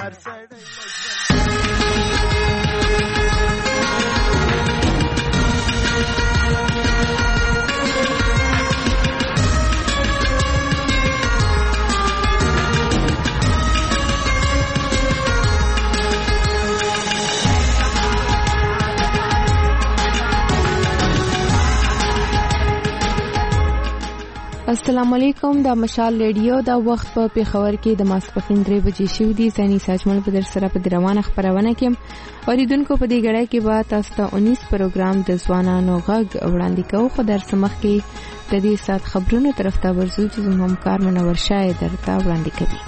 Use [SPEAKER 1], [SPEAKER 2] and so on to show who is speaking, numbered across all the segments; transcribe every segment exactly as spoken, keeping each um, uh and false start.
[SPEAKER 1] السلام علیکم. دا مشال ریډیو دا وخت په پیښور کې د ماسپښین درې بجې شوې دي. ځاني ساجمل په در سره په روانه خبرونه کې اوریدونکو په دې غړای کې به تاسو ته انیس پروګرام د ځوانانو غږ وړاندې کوو. خو در سمخ کې د دې سات خبرونو طرف ته ورځو چې زموږ کار منور شای درته وړاندې کوي.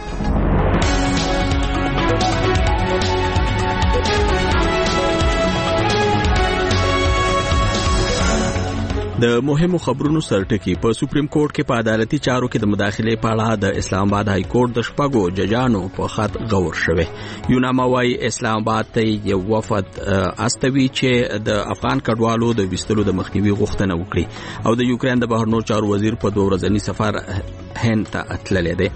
[SPEAKER 2] د مهمو خبرونو سرټکی په سپریم کورټ کې په عدالتي چارو کې د مداخله په اړه د اسلام آباد های کورټ د شپږو ججانو په خط غور شوه. یوناما وايي اسلام آباد ته یو وفد استوي چې د افغان کډوالو د وستلو د مخنیوي غوښتنه وکړي او د یوکرين د بهرنیو چارو وزیر په دوه ورځنی سفر هند ته اتللی دی.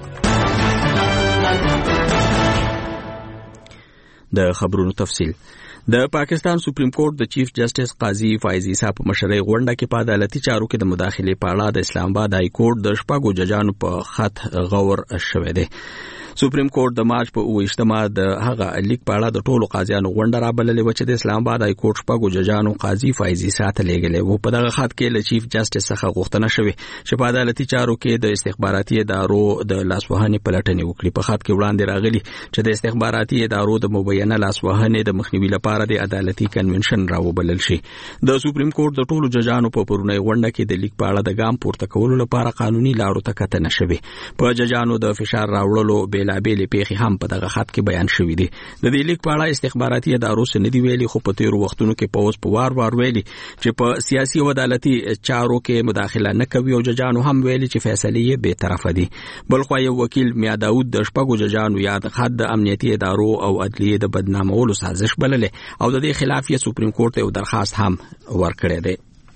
[SPEAKER 2] د خبرونو تفصیل. د پاکستان سپریم کورټ د چیف جسټس قاضي فایز عیسی په مشرۍ غونډه کې په عدالتي چارو کې د مداخله په اړه د اسلام آباد های کورټ د شپږو ججانو په خط غور شوه دی. سپریم کورټ د مارچ په اوویشتمه د هغه لیک په اړه د ټولو قاضیانو غونډه را بللې و چې د اسلام آباد های کورټ شپږو ججانو قاضي فایز عیسی ته لېږلې و. په دغه خط کې له چیف جسټس څخه غوښتنه شوې چې په عدالتي چارو کې د استخباراتي ادارو د لاسوهنې پلټنې وکړي. په خط کې وړاندې راغلي چې د استخباراتي ادارو د مبینه لاسوهنې د مخنیوي لپاره د عدالتي کنونشن راوبلل شي. د سپریم کورټ د ټولو ججانو په پرونی غونډه کې د لیک په اړه د ګام پورته کولو لپاره قانوني لارو ته کتنه شوې. په ججانو د فشار راوړلو بیلابېلې پیښې هم په دغه خط کې بیان شوې دي. د دې لیک په اړه استخباراتي ادارو څه نه دی ویلي، خو په تیرو وختونو کې په اوس په وار وار ویلي چې په سیاسي او عدالتي چارو کې مداخله نه کوي او ججانو هم ویلي چې فیصله یې به طرفه دي. بلخو یو وکیل میا داوود د شپږو ججانو یاد خط د امنیتي ادارو او عدلیې د بدنامولو سازش بللې او د دې خلاف یې سپریم کورټ ته درخواست هم ورکړی دی.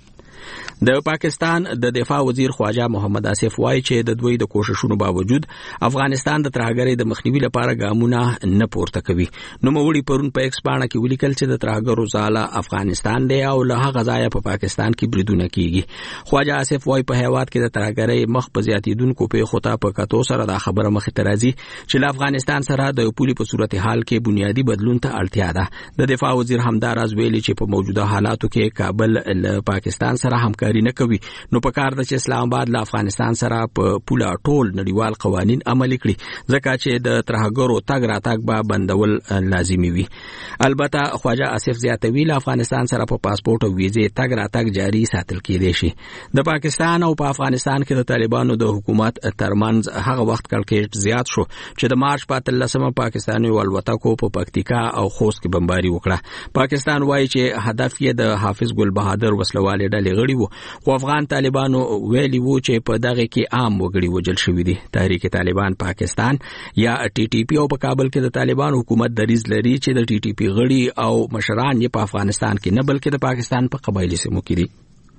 [SPEAKER 2] د پاکستان د دفاع وزیر خواجه محمد آصف وایي چې د دوی د کوششونو باوجود افغانستان د ترهګرۍ د مخنیوي لپاره ګامونه نه پورته کوي. نو موري پرون په ایکس باندې کې ولیکل چې د ترهګرو ځاله افغانستان دی او له هغه ځایه په پاکستان کې بریدونه کیږي. خواجه آصف وایي په هیواد کې د ترهګرۍ مخ په زیاتیدونکو پیښو ته په کتو سره دا خبره مخې ته راځي چې له افغانستان سره د پولي په صورت حال کې بنیادی بدلون ته اړتیا ده. د دفاع وزیر همدار از ویلي چې په موجوده حالاتو کې کابل له پاکستان سره همکاري نه کوي. نو په کار ده چې اسلام آباد له افغانستان سره په پوله ټول نړیوال قوانین عملي کړي ځکه چې د ترهګرو تګ راتګ به بندول لازمي وي. البته خواجه آصف زیاتوي له افغانستان سره په پاسپورت او ویزې تګ راتګ جاري ساتل کېدای شي. د پاکستان او په افغانستان کې د طالبانو د حکومت ترمنځ هغه وخت کړکېټ زیات شو چې د مارچ په اتلسمه پاکستاني والوتکو په پکتیکا او خوست کې بمباري وکړه. پاکستان وایي چې هدف یې د حافظ ګل بهادر وسلوالې ډلې غړي وو، خو افغان طالبانو ویلي وو چې په دغه کې عام وګړي وجل شوي دي. تحریک طالبان پاکستان یا ټي ټي پی او په کابل کې د طالبان حکومت دریځ لري چې د ټي ټي پی غړي او مشران یې په افغانستان کې نه بلکې د پاکستان په قبایلی سیمو کې دي.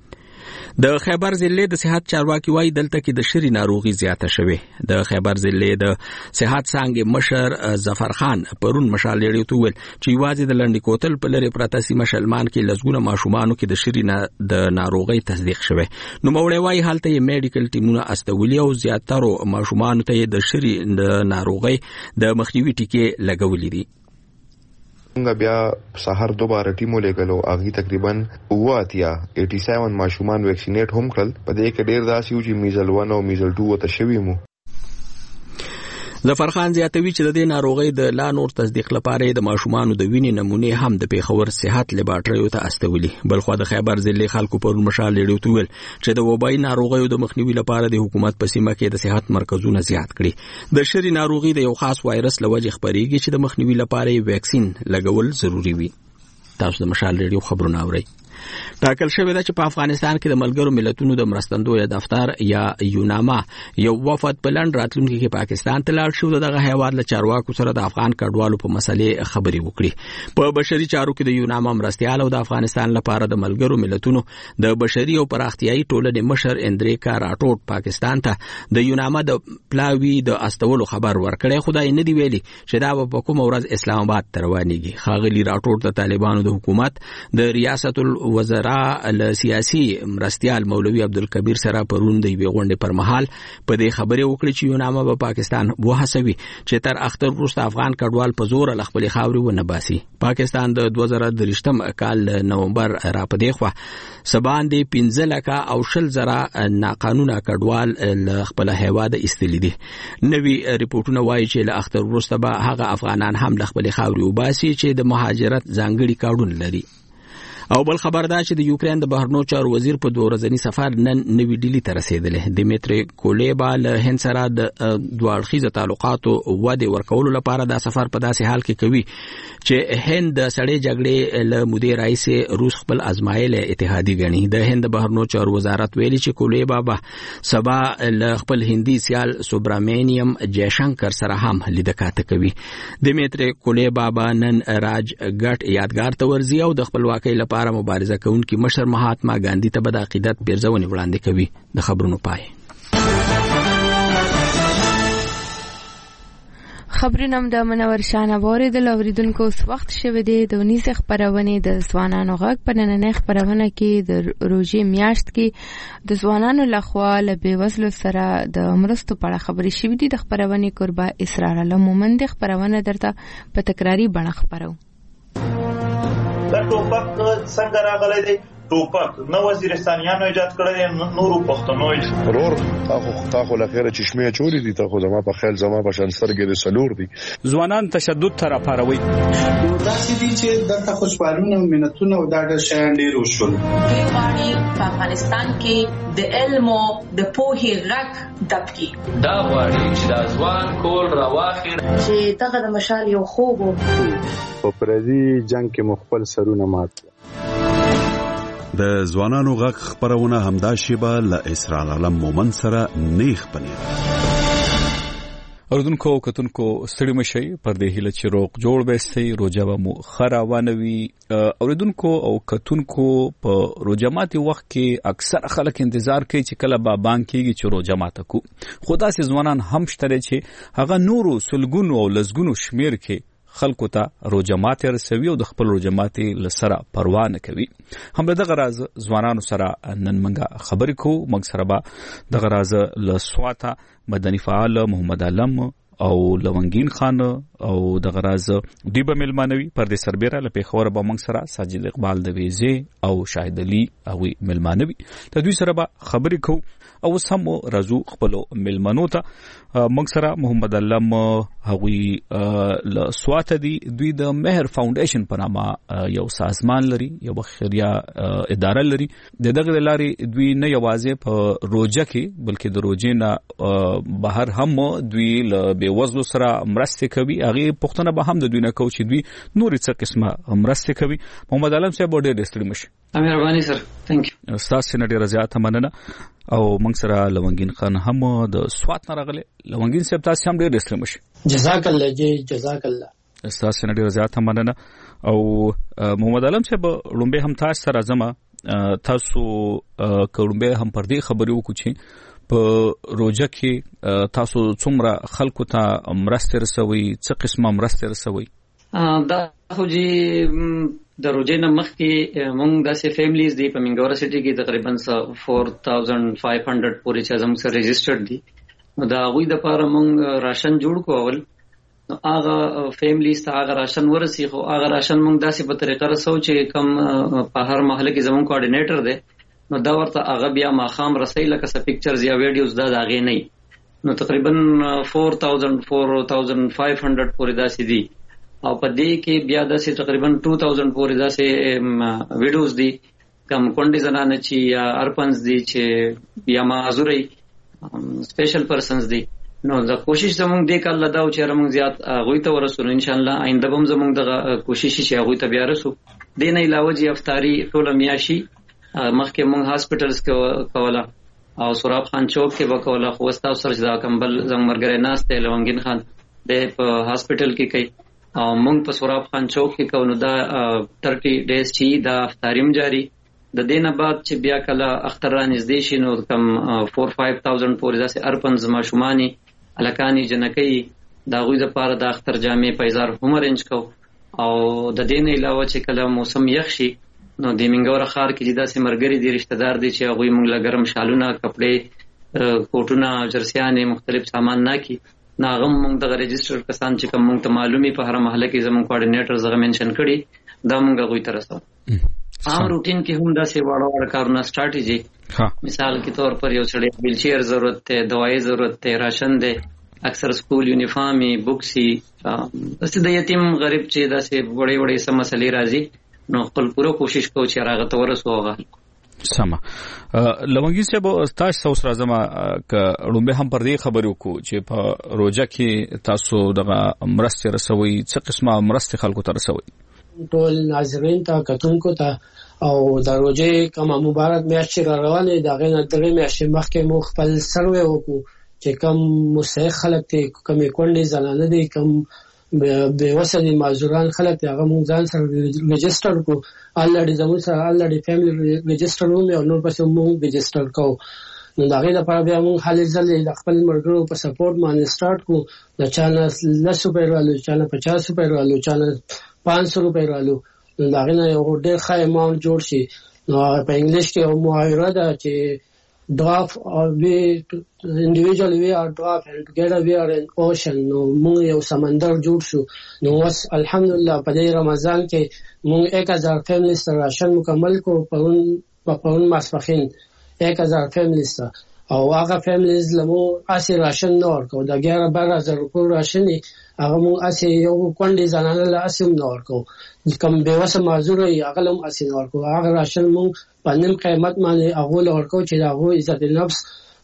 [SPEAKER 2] د خیبر ضلع د صحت چارواکي وايي دلته کې د شری ناروغي زیاته شوه. د خیبر ضلع د صحت څنګه مشر ظفر خان پرون مشال لري تو ول چې واځي د لنډی کوتل په لری پراته سیمه شلمان کې لزګونه ماشومانو کې د شری د ناروغي تصدیق شوه. نو موړی وايي حالته یې میډیکل ټیمونه استولي او زیاتره ماشومانو ته د شری د ناروغي د مخنیوي ټیکې لګولې دي.
[SPEAKER 3] څنګه بیا سحر دوباره ټیمو لګلو اغي تقریبا اواتیا سمانزه ماشومان ویکسینیټ هم کړل. په دې کې ډیر داسې و چې میزل ون او میزل ټو ته شوی مو.
[SPEAKER 2] ظفر خان زیاتوي چې د دې ناروغي د لا نور تصدیق لپاره د ماشومانو د وینې نمونه هم د پیښور صحت لیبارټریو ته استولي. بلخو د خیبر ضلع خلکو پر مشال لري تویل چې د وبای ناروغیو د مخنیوي لپاره د حکومت په سیمه کې د صحت مرکزونه زیات کړي. د شری ناروغي د یو خاص وایرس لوجه خبريږي چې د مخنیوي لپاره ویکسین لګول ضروری وي. تاسو د مشال لري خبرونه اورئ. ټاکل شوې ده چې په افغانستان کې د ملګرو ملتونو د مرستندوی دفتر یا یوناما یو وفد په لند راتلونکي کې پاکستان ته لاړ شو. دغه هیواد له چارواکو سره د افغان کډوالو په مسلې خبرې وکړي. په بشري چارو کې د یوناما مرستیال او د افغانستان لپاره د ملګرو ملتونو د بشري او پراختیايي ټولنې مشر اندریکا راټوټ پاکستان ته د یوناما د پلاوی د استولو خبر ورکړی. خدای نه دی ویلي چې دا په کومه ورځ اسلام آباد ته روانېږي. ښاغلي راټوټ د طالبانو د حکومت د ریاست الوزراء له سیاسي مرستیال مولوي عبدالکبیر سره پرون د یوې غونډې پر مهال په دې خبرې وکړې چې یوناما به پاکستان وهڅوي چې تر اختر وروسته افغان کډوال په زور له خپلې خاورې ونه باسي. پاکستان د دوه زره درېشتم کال نومبر را په دې خوا سباندې پنځه لکه او شل زره ناقانونه کډوال له خپل هیواده ایستلي دي. نوي ریپورتونه وایي چې له اختر وروسته به هغه افغانان هم له خپلې خاورې وباسي چې د مهاجرت ځانګړي کارډونه لري. او بل خبر دا چې د یوکرين د بهرنیو چارو وزیر په دوه ورځني سفر نن نوې ډیلی ته رسیدلی. دیمیتری کولېبا له هند سره د دوه اړخیزه تعلقاتو وده ورکولو لپاره دا سفر په داسې حال کې کوي چې هند د سړې جګړې له مودې راهیسې روس خپل ازمایل اتحادي ګڼي. د هند بهرنیو چارو وزارت ویلي چې کولېبا به سبا له خپل هندي سیال سوبرامینیم جیشنکر سره هم لیدکاته کوي. دیمیتری کولېبا به نن راج ګټ یادګار ته ورځي او د خپلواکۍ لپاره لپاره مبارزه کوونکی مشر مهاتما ګاندھی ته به د عقیدت پیرزونې وړاندې کوي. د خبرونو پای.
[SPEAKER 1] خبرونه د منور شانه اوریدل اوریدونکو اوس وخت شوه دی د ونیس خبرونه د ځوانانو غږ په نننۍ خبرونه کې د روزي میاشت کې د ځوانانو لخوا له بیوزلو سره د مرستو په اړه خبرې شوې دي. د خبرونه قربا اسرار الله مومند خبرونه درته په تکراری بڼه خبرو.
[SPEAKER 4] دا ټوپک څنګه راغلی دی؟ ټوپک نو وزیرستانیانو ایجاد کړی دی، نورو پښتنو ایجاد
[SPEAKER 3] ورور تاخو تاخو لخيره چشمه چوری دي. تاخو زما په خیال زما په شان سرګې د سلور دي.
[SPEAKER 5] ځوانان تشدد تر پاروي.
[SPEAKER 6] دا سدي چې د خوشحالونه مينتونه او دا د شان ډیر وشول.
[SPEAKER 7] دوی باندې په افغانستان کې د علم او د پوهې غږ دبکی.
[SPEAKER 8] دا وړي چې د ځوان کول راواخیر
[SPEAKER 7] چې دغه د مشال یو خوب
[SPEAKER 6] په پردي جنگ کې مخفل سرونه مات.
[SPEAKER 9] د ځوانانو غږ خبرونه همدا شیبه له اسرار علم مومن سره نیخ پنیر.
[SPEAKER 5] اوردونکو کتونکو ستړي مشي پر دې هله چې روغ جوړ بهستي روجا به مو خراوانوي. اوردونکو او کتونکو په روجماتي وخت کې اکثر خلک انتظار کوي چې کله با بانک کېږي چې روجمات کو. خدا سي ځوانان هم شته چې هغه نورو سلګونو او لزګونو شمیر کې خلکو ته روجمات رسوي او د خپل روجمات لسره پروا نه کوي. هم دغه راز ځوانانو سره نن منګه خبرې کو. موږ سره به دغه راز له سواته مدني فعال محمد علم او لونګین خان او دغه راز دیبه ملمانوي پر دې سربېره له پیښور به موږ سره ساجد اقبال د ویزه او شاهد علي او ملمانوي ته دوی سره به خبرې کو. او سم رازو خپل ملمنو ته موږ سره محمد علم هغوی له سواته دي. دوی د مهر فاونډیشن په نامه یو سازمان لري، یو خیریه اداره لري. د دغه لارې دوی نه یوازې په روجه کې بلکې د روجې نه بهر هم دوی له بیوزلو سره مرسته کوي. هغه پښتنه به هم د دوی نه کو چې دوی نور څه قسمه مرسته کوي. محمد علم صاحب ډېر ستړي مشي.
[SPEAKER 8] مهرباني سر. ثانک یو.
[SPEAKER 5] تاسو نه ډېر زیات مننه. او موږ سره لونګین خان هم د سوات نه راغله. لونګین صاحب تاسو هم ډېر ستړي مشي.
[SPEAKER 10] جزاک الله جی جزاک الله.
[SPEAKER 5] تاسو نه ډېر زیات مننه. او محمد علم صاحب لومبه هم تاسو سره زما تاسو کومبه هم پر دې خبرې وکړو چې په روجه کې تاسو څومره خلکو ته مرسته رسوي، څه قسمه مرسته رسوي؟
[SPEAKER 8] دا خو جی د روجې نه مخکې مونږ داسې فیملیز دي په منګورا سټي کې تقریبا فور تھاؤزنڈ فائیو هنډرډ پورې چې زموږ سره رجسټرډ دي. نو دا غوي د لپاره مونږ راشن جوړ کو. اول نو هغه فیملیز ته هغه راشن ورسي، خو هغه راشن مونږ داسې په طریقه رسو چې کم په هر محله کې زموږ کوارډینیټر دی. نو دا ورته هغه بیا ماخام رسي لکه څه پکچرز یا ویډیوز دا داغه نه. نو تقریبا فور تھاؤزنڈ فور تھاؤزنڈ فائیو هنډرډ پورې داسې دي. او په دې کې بیا داسې تقریبا ټو تھاؤزنڈ پورې داسې ویډیوز دي کوم کونډي زنانه چې یا ارپنز دي چې یا معذوري سپیشل پرسنز دي. نو دا کوشش زموږ دې کال لدا او چې موږ زیات غوي ته ورسول ان شاء الله. آینده هم زموږ د کوشش چې غوي ته بیا رسو. دین علاوه جی افطاری ټول میاشي مخکې مونږ هاسپټلز کې کوله او سوراب خان چوک کې وکوله خو تاسو سره دا کمبل زنګ مرګره ناشته لونګین خان د په هاسپټل کې کوي او مونږ په سوراب خان چوک کې کوو نو دا تیس ډیز چې دا افطاریم جاری د دینه بعد چې بیا کله اختر را نږدې شي نو کم چار پنځه هزار پورې داسې ارپنز ماشومانی الکانی جنکی دا غوی د پاره د اختر جامې پیزار هم رنج کو او د دین علاوه چې کله موسم یخ شي نو د منګور خار کې داسې مرګري دي رشتہ دار دي چې هغه موږ لګرم شالونه کپڑے کوټونه جرسیانې مختلف سامان نه کی ناغم موږ د رجستر کسان چې کوم موږ ته معلومي په هر محله کې زموږ کوارډینیټر زغه منشن کړي دا موږ غوي ترسو عام روټین کې هم داسې واړه واړه کارونه سټریټجی مثال کے طور پر یو سړی ویل چیر ضرورت ته دوايي ضرورت ته راشن ده اکثر سکول یونیفارمي بوکسي داسې د یتیم غریب چې داسې وړي وړي سم مسلې راځي نو خپل پوره کوشش کوو چې راغه ته ورسوغه
[SPEAKER 5] سما لونګي صاحب تاسو سره زما ک رومبه هم پر دې خبرو کو چې په روزه کې تاسو دغه مرسته رسوي څه قسمه مرسته خلکو ته رسوي
[SPEAKER 10] ټول ناظرین ته کتونکو ته او د روزه کومه مبارک میاشت را روانه دا غنه درې میاشتې مخکې مو خپل سروې وکړو چې کوم مستحق خلک ته کومې کونډې زنانه دي کوم به وسلې معذوران خلک هغه مونږ ځان سره ريجستر کو الریډي زموږ سره الریډي فیملی ريجستر وو او نور پس مونږ ريجستر کو نو دا غي لپاره بیا مونږ حالې ځلې د خپل مرګرو په سپورټ باندې سٹارټ کو د چانه لس روپے رالو چانه پچاس روپے رالو چانه پانچ سو روپے رالو نو دا غي نه یو ډېر ښه اماونټ جوړ شي نو په انګلیش کې یو معایره ده چې drop or we individually we are drop and together we are in ocean نو موږ یو سمندر جوړ شو نو اوس الحمدلله په دې رمضان کې موږ एक हज़ार فیملی سره راشن مکمل کو پرون پرون ماسپخین एक हज़ार فیملی سره او هغه فیملیز لمو اسی راشن نور کو د ګیاره بارہ هزار روپیه راشن هغه مو اسی یو کونډي زنانه له اسی نور کو کوم به وسه معذور هغه لم اسی نور کو هغه راشن مو پنځم قیمت باندې هغه لور کو چې هغه عزت النفس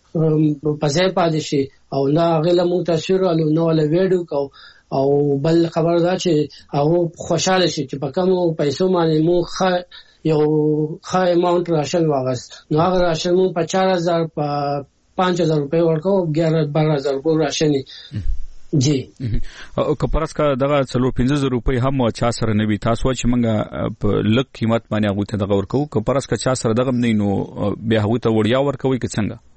[SPEAKER 10] په ځای پاتې شي او نه هغه لمو تصویر له نو له ویډیو کو او بل خبر دا چې هغه خوشاله شي چې په کوم پیسو باندې مو خ یو ښه اماونټ راشن واغست نو هغه راشن مو په چار هزار په پانچ هزار روپے ورکو ګیاره بارہ هزار روپے راشن جی
[SPEAKER 5] او کپرس کا دغه څلور پنځه زره روپے هم چا سره نوي تاسو چې منګه په لک قیمت باندې هغه ته دغه ورکو کپرس کا چا سره دغه نه نو به هغه ته وړیا ورکوي که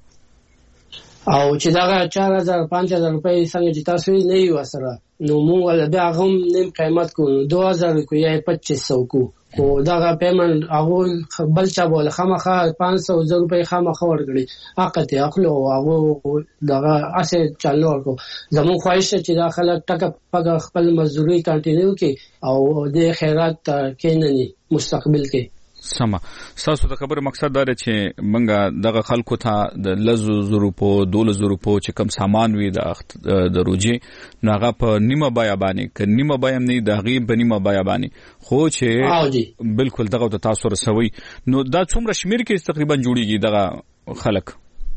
[SPEAKER 5] څنګه
[SPEAKER 10] او چې دغه چار هزار پانچ هزار روپے څنګه چې تاسو نه یو سره نو مو ول بیا هم نیم قیمت کو دو هزار کو یا پچیس سو کو او دغه پیمنٹ هغه بل چا بوله خامخا پانچ سو روپے خامخا ورګړي حق ته اخلو هغه دغه اسه چالو ورکو زمو خواهش چې دا خلک ټک پګ خپل مزدوري کنټینیو کې او د خیرات کیننی مستقبل کې
[SPEAKER 5] سما تاسو د خبره مقصد دا چې منګه دغه خلکو ته د لزو زرو په دوله زرو په چې کم سامان وي د د روجي ناغه په نیمه بیا باندې ک نیمه بیا نه د غیب په نیمه بیا باندې خو چې بالکل دغه تاسو رسوي نو دا څومره شمیر کې تقریبا جوړیږي دغه خلک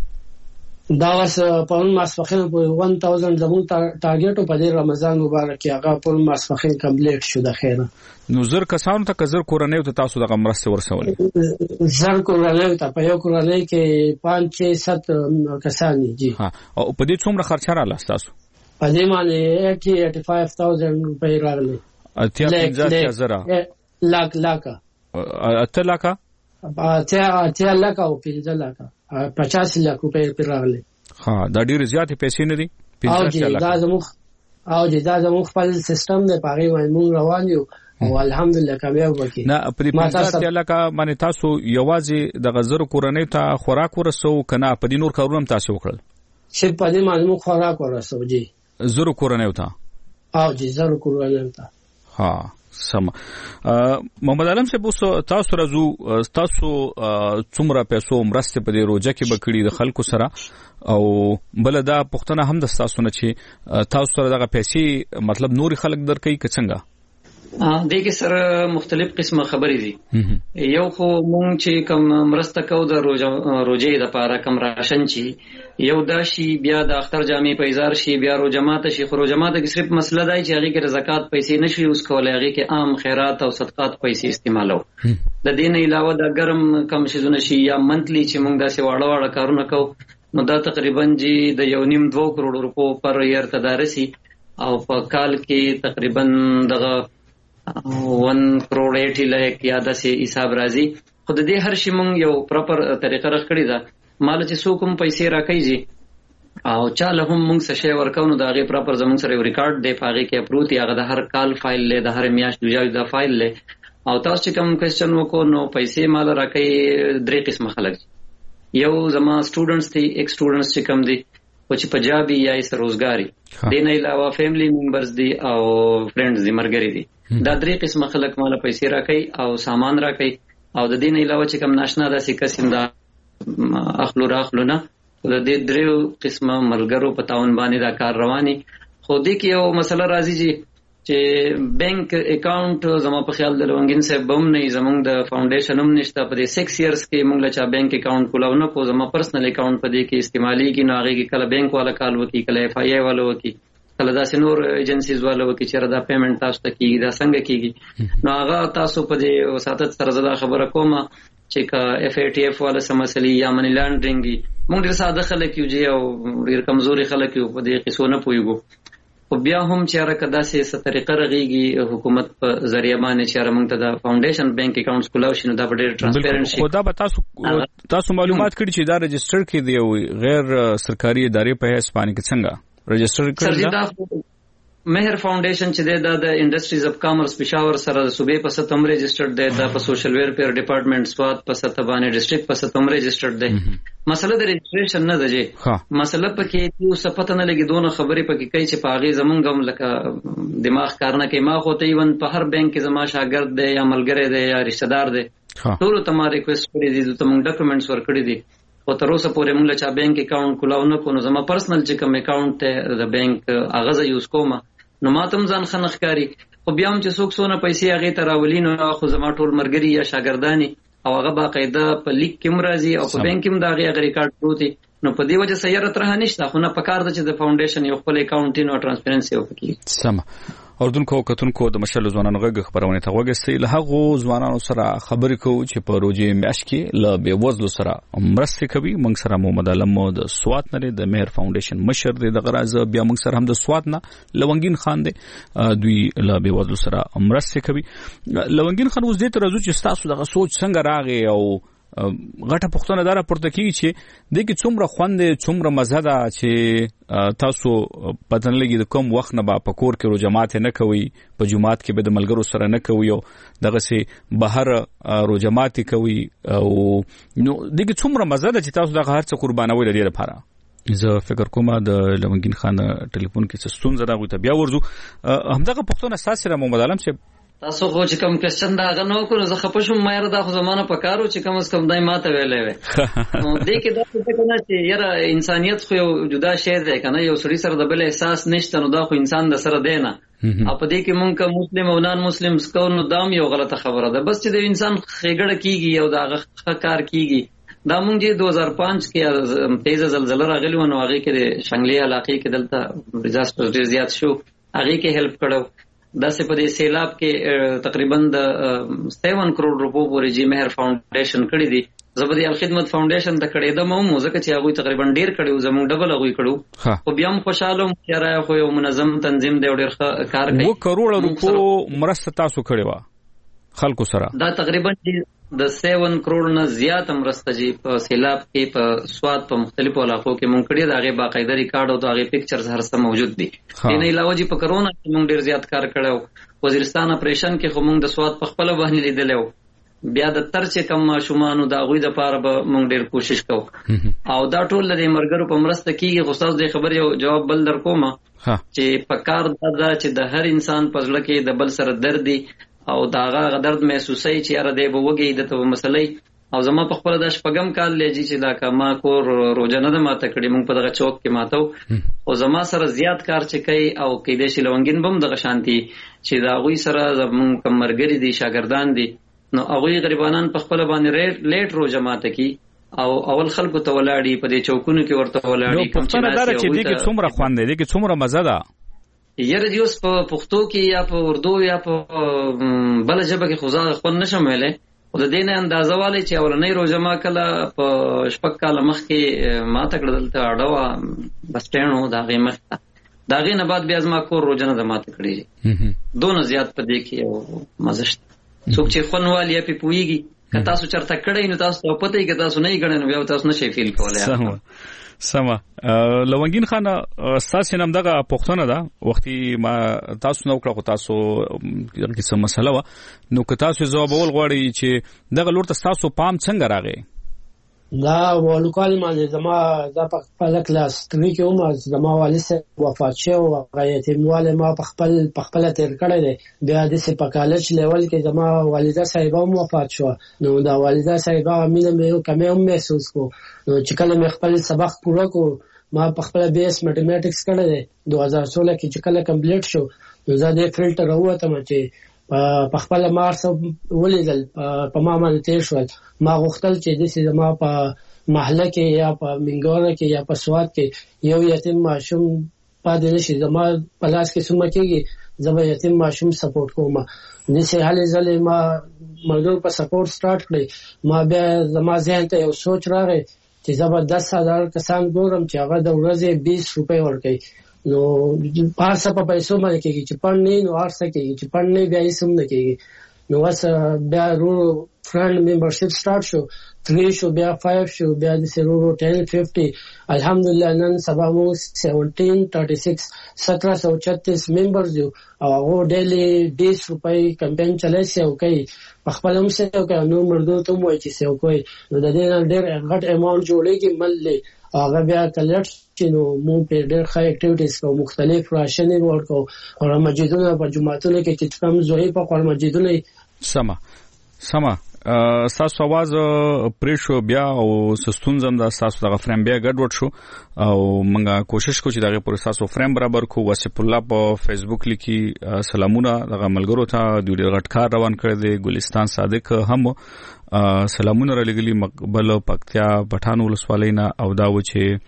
[SPEAKER 10] دا واس په ماسفخین په one thousand زمون ټارګټ په دې رمضان مبارک کې هغه په ماسفخین کمپلیټ شو د خیره
[SPEAKER 5] نو زر کسانو ته کزر کورنۍ ته تاسو دغه مرسته ورسولې
[SPEAKER 10] زر کورنۍ ته په یو کورنۍ کې پانچ چھ سات کسان دي
[SPEAKER 5] ها او په دې څومره خرچه رااله تاسو
[SPEAKER 10] په دې باندې eighty five thousand روپۍ راغلي
[SPEAKER 5] اتیا پنځه زره
[SPEAKER 10] لاک لاک
[SPEAKER 5] اته لاک
[SPEAKER 10] اتیا اتیا لاک او پنځه لاک پچاس لاک روپے پر راغلي
[SPEAKER 5] ها دا ډیر زیاتې پیسې نه دي
[SPEAKER 10] پنځه لاک دا زموږ او دا زموږ خپل سیستم دی پاره باندې روان یو او الحمدلله کامیاب وکړي
[SPEAKER 5] نه په پنځه لاک باندې تاسو یوازې د غزر کورنۍ ته خوراک ورسو کنه په دې نور کارونه تاسو وکړل
[SPEAKER 10] چې په دې باندې خوراک ورسو جی
[SPEAKER 5] زر کورنۍ ته
[SPEAKER 10] او جی زر کورنۍ ته
[SPEAKER 5] ها سم محمد عالم صاحب تاسو راځو تاسو څومره پیسو مرسته په دې روزه کې بکړي د خلکو سره او بل دا پښتنه هم د تاسو نه چې تاسو سره دغه پیسې مطلب نور خلک درکې کڅنګا
[SPEAKER 8] دې کې سره مختلف قسمه خبرې دي. یو خو مونږ چې کوم مرسته کوو د روزې د لپاره کوم راشن چې یو دا شي بیا د اختر جامې پیزار شي بیا روزه ماته شي. خو روزه ماته کې صرف مسله دی چې هغه کې زکات پیسې نشي اوس کولای، هغه کې عام خیرات او صدقات پیسې استعمالو. د دې نه علاوه د ګرم کم شیزونه شي یا منتلی چې مونږ داسې واړه واړه کارونه کوو نو دا تقریبا جی د یو نیم دوه کروڑ روپو پر یار تدارسي او په کال کې تقریبا دغه ون کروڑ ایټی لک یا داسې حساب راځي. خو د دې هر شي مونږ یو پراپر طریقه رخ کړی ده. مال چې څوک هم پیسې راکړي او چا له هم مونږ څه شی ورکو نو د هغې پراپر زمونږ سره یو ریکارډ دی، په هغې کې اپروت هغه د هر کال فایل دی، د هر میاشت جوجاوي دا فایل دی. او تاسو چې کوم کوېسچن وکړو نو پیسې مال راکړي درې قسمه خلک. یو زما سټوډنټس دي، ایک سټوډنټس چې کوم دي او چې پنجابي یا یې روزګاری، دې نه علاوه فیملی ممبرز دي او فرینډز دي، مرګري دي. دا درې قسمه خلک مال پیسې راکړي او سامان راکړي. او د دې نه علاوه چې کوم ناشنا داسې قسم دا اخلو راخلو نه، د دې دریو قسمه ملګرو په تعاون باندې دا کار رواني. خو دې کې یو مسله راځي چې بینک اکاؤنٹ زما په خیال د لونګین صاحب بم نه زمونږ د فاونډیشن هم نشته. په دې سکس ایئرز کې مونږ له چا بینک اکاؤنٹ کولاو نه کو، زما پرسنل اکاؤنٹ په دې کې استعمالي کی نو هغه کې کله بینک والا کال وکي، کله اف آی ای والا وکي، کله داسې نور ایجنسیز والا وکي چې دا پیمنٹ تاسو ته کیږي دا څنګه کیږي. نو هغه تاسو په دې وساتت سره زدا خبره کومه چې کا اف ای ټی اف والا سمسلی یا منی لانډرینګ مونږ ډیر ساده خلک یو جی او ډیر کمزوري خلک یو په دې قصو نه پويګو. خو بیا هم چې هر کدا سه طریقه رغيږي حکومت په ذریعہ باندې چې موږ ته د فاونډیشن بانک اکاؤنټس کولاو شنو دا ډېر ټرانسپیرنٹ شي. خدا به تاسو
[SPEAKER 5] تاسو معلومات کړی چې دا رجستر کې دی غیر سرکاري ادارې په هیڅ باندې کې څنګه رجستر کړی دا؟
[SPEAKER 8] مهر فاونډیشن چې دا د انډستریز اف کامرس پېښور سره د صوبې په سطح هم رجسترډ دی، دا په سوشل ویلفیر ډپارټمنټ سواد په سطح باندې ډسټریکټ په سطح هم رجسترډ دی. مسله د رجستریشن نه ده جی، مسله پکې یو صفته نه لګي دونه خبرې پکې کوي چې په هغې زمونږ هم لکه دماغ کار نه کوي. ما خو ته ایون په هر بینک کې زما شاګرد دی یا ملګری دی یا رشته دار دی، ټولو ته ما ریکویسټ کړی دي، ته مونږ ډاکومنټس ورکړي دي. خو تر اوسه پورې مونږ له چا بینک اکاؤنټ کولاو نه کو نو زما پرسنل چې کوم اکاؤنټ دی د بینک هغه زه یوز کوم نو ما ته هم ځان ښه نه ښکاري. خو بیا هم چې څوک څونه پیسې هغې ته راولي نو خو زما ټول ملګري یا شاګردانې او هغه باقاعده په لیک کې هم راځي او په بینک کې هم د هغې هغه ریکارډ پروت دی. نو په دې وجه سیاره ترها نشته، خو نه پکار ده چې د فاونډیشن یو خپل اکاؤنټ نو ټرانسپیرنسي وکړي.
[SPEAKER 5] سمه. اردوونکو کتونکو د مشل ځوانانو غږ خبرونه ته وګورئ. له هغه ځوانانو سره خبرې کوو چې په روزي میاشت کې له بیوزلو سره مرسته کوي. موږ سره محمد علم د سوات نه د مهر فاونډیشن مشر دی، د غراز بیا موږ سره هم د سوات نه لونګین خان دی، دوی له بیوزلو سره مرسته کوي. لونګین خان اوس دې ته راځو چې تاسو دغه سوچ څنګه راغی او غټه پښتنه دره پورته کیږي چې د کې څومره خوند څومره مزه ده چې تاسو پته نه لګي د کوم وخت نه په کور کې روجمات نه کوي، په جمعات کې به د ملګرو سره نه کوي او دغه سي بهر روجمات کوي او نو د کې څومره مزه ده چې تاسو دغه هر څه قربانوي لري لپاره. زه فکر کوم د لونګین خان ټلیفون کې څه ستونزه راغی ته بیا ورځو همدغه پښتنه اساس سره محمد علم چې
[SPEAKER 8] تاسو خو چې کوم کوېسچن دا هغه نه وکړو زه خفه شوم. ما یاره دا خو زمانه په کار و چې کم از کم دای ماته ویلی وی. نو دې کې دا څه که نه چې یاره انسانیت خو یو جدا شی دی که نه، یو سړي سره د بل احساس نشته نو دا خو انسان د سره دی نه. او په دې کې مونږ که مسلم او نان مسلم سکو نو دا هم یو غلطه خبره ده. بس چې د انسان ښېګړه کېږي او د هغه ښه کار کېږي. دا مونږ چې دو هزار پانچ کې تیزه زلزله راغلې وه نو هغې کې د شنګلې علاقې کې دلته ډیزاسټر ډېر زیات شو، هغې کې هیلپ کړو. داسې په دې سیلاب کې تقریبا د سیون کروڑ روپو پورې جی مهر فاونډیشن کړی دي. زه به د الخدمت فاونډیشن ته کړېدم هم ځکه چې هغوی تقریبا ډېر کړی و، زموږ ډبل هغوی کړو. خو بیا هم خوشحاله وم چې یاره خو یو منظم تنظیم دی او ډېر ښه کار کوي.
[SPEAKER 5] اووه کروړه روپو مرسته تاسو کړې وه خلکو سره؟
[SPEAKER 8] دا تقریبا د سیون کروڑ نه زیاته مرسته جی په سیلاب کې په سواد په مختلفو علاقو کې مونږ کړې. د هغې باقاعده ریکارډ او د هغې پکچرز هر څه موجود دي. دې نه علاوه جی په کرونا کې مونږ ډېر زیات کار کړی. وزیرستان اپریشن کې خو مونږ د سواد په خپله باندې لیدلی و. بیا د تر چې کم ماشومانو د هغوی دپاره به مونږ ډېر کوشش کوو او دا ټول د دې ملګرو په مرسته کېږي. خو ستاسو دې خبرې یو جواب بل در کومه چې په کار دا ده چې د هر انسان په زړه کې د بل سره درد دی او دا هغه درد محسوسوي چې یاره دی به وږی ده ته به مسلئ او زما په خپل د شپږم کال لږی چې دا کما کور روزه نه ماته کړی مونږ په دغه چوک کې ماتو او زما سره زیات کار چې کوي او کې د شلونګین بم دغه شانتي چې دا غوي سره زمونږ کمرګری دي شاګردان دي نو هغه غریبانان په خپل باندې لیټ روزه ماته کی او اول خلکو ته ولاړی په دې چوکونو کې ورته ولاړی
[SPEAKER 5] کوم چې نه چې دې کې څومره خوان دی کې څومره مزه ده
[SPEAKER 8] یره دیوس په پښتو کې یا په اردو یا په بل ژبه کې خو ځا خپل نشم ویلې او د دې نه اندازه والی چې اولنۍ روزه ما کله په شپږ کاله مخکې ما ته کړل ته اډوا بس ټینو دا غي مخ دا غي نه بعد بیا زما کور روزه نه د ماته کړی دونه زیات په دې کې او مزشت څوک چې خونوالي په پويږي که تاسو چرته کړی نو تاسو په پته کې تاسو نه یې غړنه بیا تاسو نشئ فیل کولای.
[SPEAKER 5] سما لونګین خان تاسو نن دغه پښتنه ده وختي ما تاسو نو کړو تاسو کې څه مسله و نو که تاسو جواب ول غواړي چې دغه لور تاسو پام څنګه راغی
[SPEAKER 10] دا ولکالي باندې زما د خپل کلاس ترې کې هم زما والد سره وفات شو او غایت مواله ما په خپل په خپل تیر کړی دی بیا د سه په کالج لیول کې زما والده صاحبہ هم وفات شو نو دا والده صاحبہ مینه مې کومه هم محسوس کو نو چې کله مې خپل سبق پوره کو ما په خپل بیس میتھمیټکس کړی دی دوه هزار سولہ کې چې کله کمپلیټ شو نو زه د فلټر وروته چې په خپل مارس ولیدل په ما باندې تیر شو ما غوښتل چې د سیمه په محله کې یا په منګور کې یا په سواد کې یو یتیم ماشوم پاتې نشي زما په لاس کې سم کېږي زما یتیم ماشوم سپورټ کوم د سه حالې ځلې ما ملګرو په سپورټ سٹارټ کړی ما بیا زما ذهن ته یو سوچ راغی چې زما دس هزار کسان ګورم چې هغه د ورځې بیس روپۍ ورکړي نو پارسه په پیسو باندې کېږي چې پړنې نو ارسه کېږي چې پړنې بیا یې سم نه کېږي نو واسه بیا رو فرند ممبرشپ سٹارټ شو تhree شو بیا five شو بیا د سرورو ten fifty الحمدلله نن سبا مو seventeen thirty-six seventeen thirty-six ممبرز یو او هغه ډیلی بیس روپۍ کمپین چلای سی او کوي په خپل هم څه او کوي نو مرګو ته مو چې څه او کوي نو د دې نه ډېر غټ اماونټ جوړیږي ملي هغه بیا کلټ چې نو مو په ډېر ښه اکټیویټیز کوو مختلف راشنې ورکو او مسجدونو په جمعهتونو کې چې کوم زوی په قرآن مسجدونو
[SPEAKER 5] سما سما تاسو आवाज پریشو بیا او سستون زم دا تاسو دغه فریم بیا ګډوډ شو او موږ کوشش کوو چې دغه پر تاسو فریم برابر کو واسف الله په فیسبوک لیکي سلامونه دغه ملګرو ته د غټکار روان کړی دی ګلستان صادق هم سلامونه را لګلی مقبل پکتیا پټان ولسوالینا او دا و چې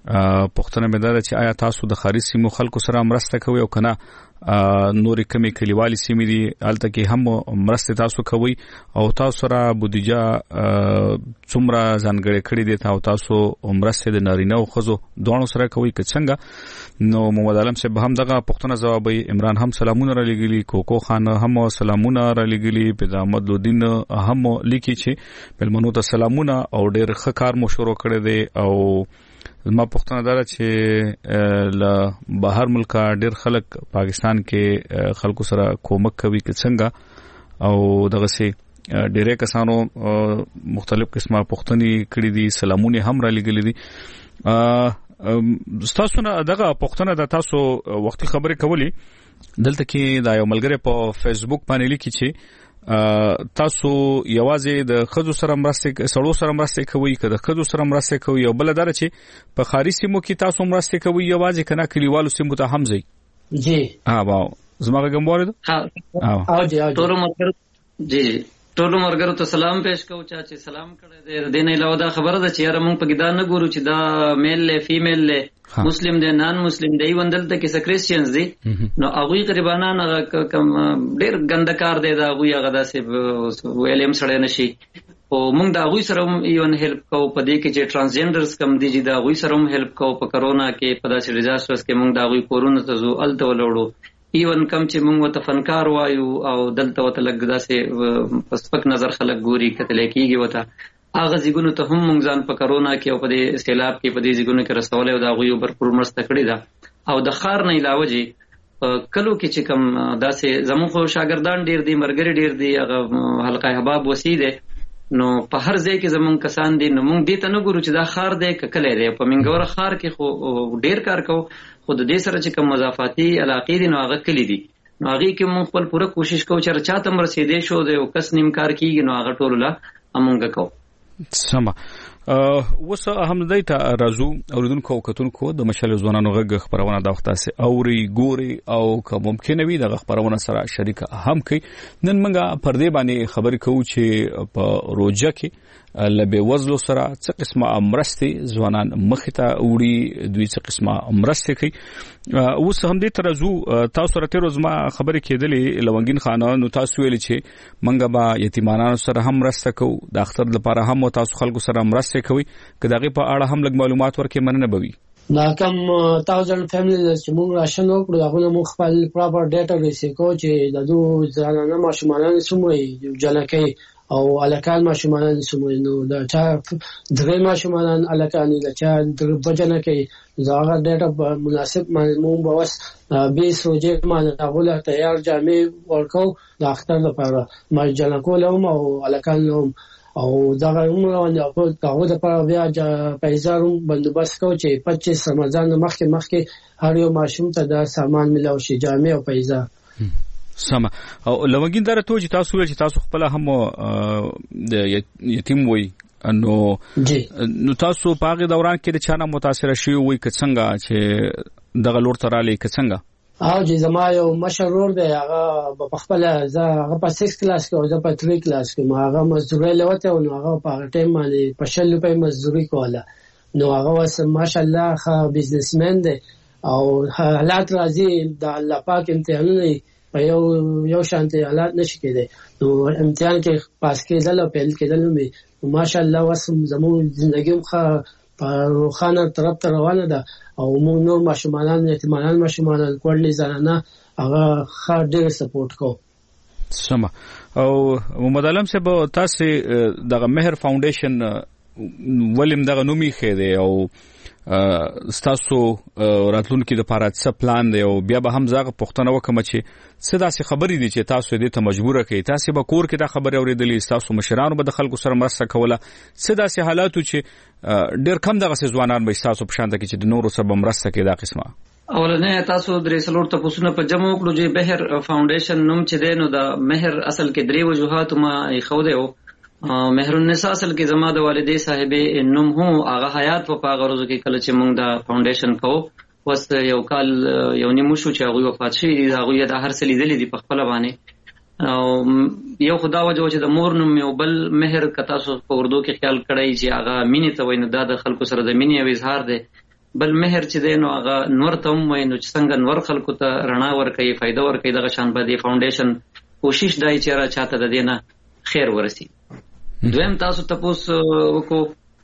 [SPEAKER 5] پښتنه مدار چې آیا تاسو د خارجي سیمو خلکو سره مرسته کوي او کنه نورې کمی کلیوالي سیمې دي الته کې هم مرسته تاسو کوي او تاسو سره بودیجه څومره ځانګړې کړې دي تاسو تاسو مرسته د نارینه او خزو دوه سره کوي که څنګه نو محمد عالم صاحب هم دغه پښتنه جوابي عمران هم سلامونه را لګلی کوکو خان هم سلامونه را لګلی په احمد لودین هم لیکي چې بلمنو ته سلامونه او ډېر ښه کار مو شروع کړی دی او ما پښتنه دار چې ل بهر ملک ډېر خلک پاکستان کې خلکو سره کومک کوي که څنګه او دغه سي ډېر کسانو مختلف قسمه پښتني کړي دي سلامونه هم را لګلې دي تاسو نه دغه پښتنه د تاسو وختي خبرې کولې دلته کې دا یو ملګری په فیسبوک باندې لیکي چې تاسو یوازې د خزو سره مرسته سړو سره مرسته کوي که د خزو سره مرسته کوي او بل دار چې په خارجي سیمو کې تاسو مرسته کوي یوازې کنه کلیوالو سیمو ته هم ځي
[SPEAKER 10] جی
[SPEAKER 5] ها واو زما کوم وره
[SPEAKER 8] ها او جی ټول مرګ جی ټول مرګرو ته سلام پېښ کوم چې سلام کړه د دین علاوه دا خبره ده چې یاره مونږ په ګدا نه ګورو چې دا میل له فیمیل له مسلم دی نان مسلم دی وندل ته کې سکریسچنز دي نو هغه غریبانان کم ډېر ګندکار دی دا هغه هغه داسې ویلیم سره نشي او مونږ دا هغه سره هم ایون هیلپ کوو په دې کې چې ترانسجنډرز کم دي چې دا هغه سره هم هیلپ کوو په کرونا کې په داسې ډیزاسترز کې مونږ دا هغه کورونه ته زو الته ولوړو ایون کم چې مونږ وته فنکار وایو او دلته وته لګ داسې پسپک نظر خلک ګوري کتل کېږي وته هغه ځګونو ته هم مونږ ځان په کرونا کې او په دې سیلاب کې په دې ځګونو کې رسول او دا غوي برپور مرسته کړې ده او د خار نه علاوه جی کلو کې چې کم داسې زموږ خو شاګردان ډیر دي مرګري ډیر دي هغه حلقه حباب وسی ده نو په هر ځای کې زمونږ کسان دي نو مونږ دې ته نه ګورو چې دا خار دی ککلې دی په منګور خار کې خو ډیر کار کوو خو د دې سره چې کوم مضافاتي علاقې دي نو هغه کلی دي نو هغه کې مونږ خپل پوره کوشش کوو چې چاته مرسیدې شو دی او کس نیم کار کیږي نو هغه ټول لا مونږ کوو
[SPEAKER 5] سم وس هم دای ته راځو اوریدونکو او کتونکو د مشال ځوانانو غږ خبرونه د وخت سه اوري ګوري او که ممکن وي د خبرونه سره شریک هم کوي. نن موږ پر دې باندې خبرې کوو چې په روزه کې لبه وزلو سره څه قسمه امرستي ځوانان مخ ته وړي دوی څه قسمه امرستي کوي. اوس هم دې ترازو تاسو راته روز ما خبرې کېدلې لونګین خانان نو تاسو ویل چې منګه با یتیمانانو سره هم راسته کو د اختر لپاره هم تاسو خلکو سره مرسته کوي که دغه په اړه هم لږ معلومات ورکې مننه بوي.
[SPEAKER 10] دا کم تاوزن فیملی چې موږ راشن وکړو هغه موږ خپل پراپر ډیټا ریسیکو چې د دوه ځانانه ماشومان سموي جنکې او الکان ماشومان سموي نو دا چا درې ماشومان الکان دا چا بجنه کې زاغه ډیټا مناسب موږ بوس بیس روزه ما هغه تیار جامې ورکو د اختر لپاره ما جنکولم او الکان لوم او دا غوړم او هغه د پر بیا پیسې بندوبست کو چې پچیس رمضان مخکې مخکې هر یو ماشوم ته دا سامان ملو شي جامې او پیسې.
[SPEAKER 5] سم او لوګین دره ته چې تاسو چې تاسو خپل هم د یتیم وي نو نو تاسو په هغه دوران کې د چانه متاثر شوی وي که څنګه چې دغه لور تراله که څنګه
[SPEAKER 10] او چې زما یو مشرور دی هغه په خپل زه هغه په سکس کلاس کې او زه په تری کلاس کې ما هغه مزدوري لوته او هغه په ټیم باندې په شل په مزدوري کوله نو هغه وس ماشاءالله ښه بزنسمن دی او حالات راځي د الله پاک امتحانونه په یو یو شانتي حالات نشي کېدی نو امتحان کې پاس کېدل او فیل کېدل مې ماشاءالله وس زمو ژوندۍ ښه په روخانه طرف ته روانه ده او موږ نور ماشومان یتیمان ماشومان کورنۍ زنانه هغه ښه ډېر سپورټ کو.
[SPEAKER 5] سم او محمد علم صاحب تاسو دغه مهر فاونډیشن ولیم دغه نومي خېده او ستاسو راتلونکو د لپاره څه پلان دی او بیا به هم زغه پښتنه وکم چې څه داسې خبرې دي چې تاسو دې ته مجبور کړئ تاسو به کور کې دا خبرې اورېدلې تاسو مشرانو به د خلکو سره مرسته کوله څه داسې حالاتو چې ډېر کم دغه ځوانان به تاسو په شان کې چې د نورو سره مرسته کوي دا قسمه.
[SPEAKER 8] اولنې تاسو درې سلور ته پوښتنه په جمع وکړو چې بهر فاونډیشن نوم چې دی نو د مهر اصل کې درې وجوهات ما خو دی او مهر النساء اصل کې زما د والدې صاحبې نوم هو هغه حیات په پاغه روزو کې کله چې موږ د فاونډیشن کوو وس یو کال یو نیمه شو چې هغه وفات شي هغه د هر څه لیدلې دي په خپل باندې او یو خدا وجه چې د مور نوم یو بل مهر کتا سو په اردو کې خیال کړی چې هغه مینې ته ویني د خلکو سره د مینې او اظهار دی بل مهر چې دی نو هغه نور ته هم ویني چې څنګه نور خلکو ته رڼا ورکوي فائدہ ورکوي دغه شان باندې فاونډیشن کوشش دای چې را چاته د دینه خیر ورسي. دویم تاسو تاسو وکړو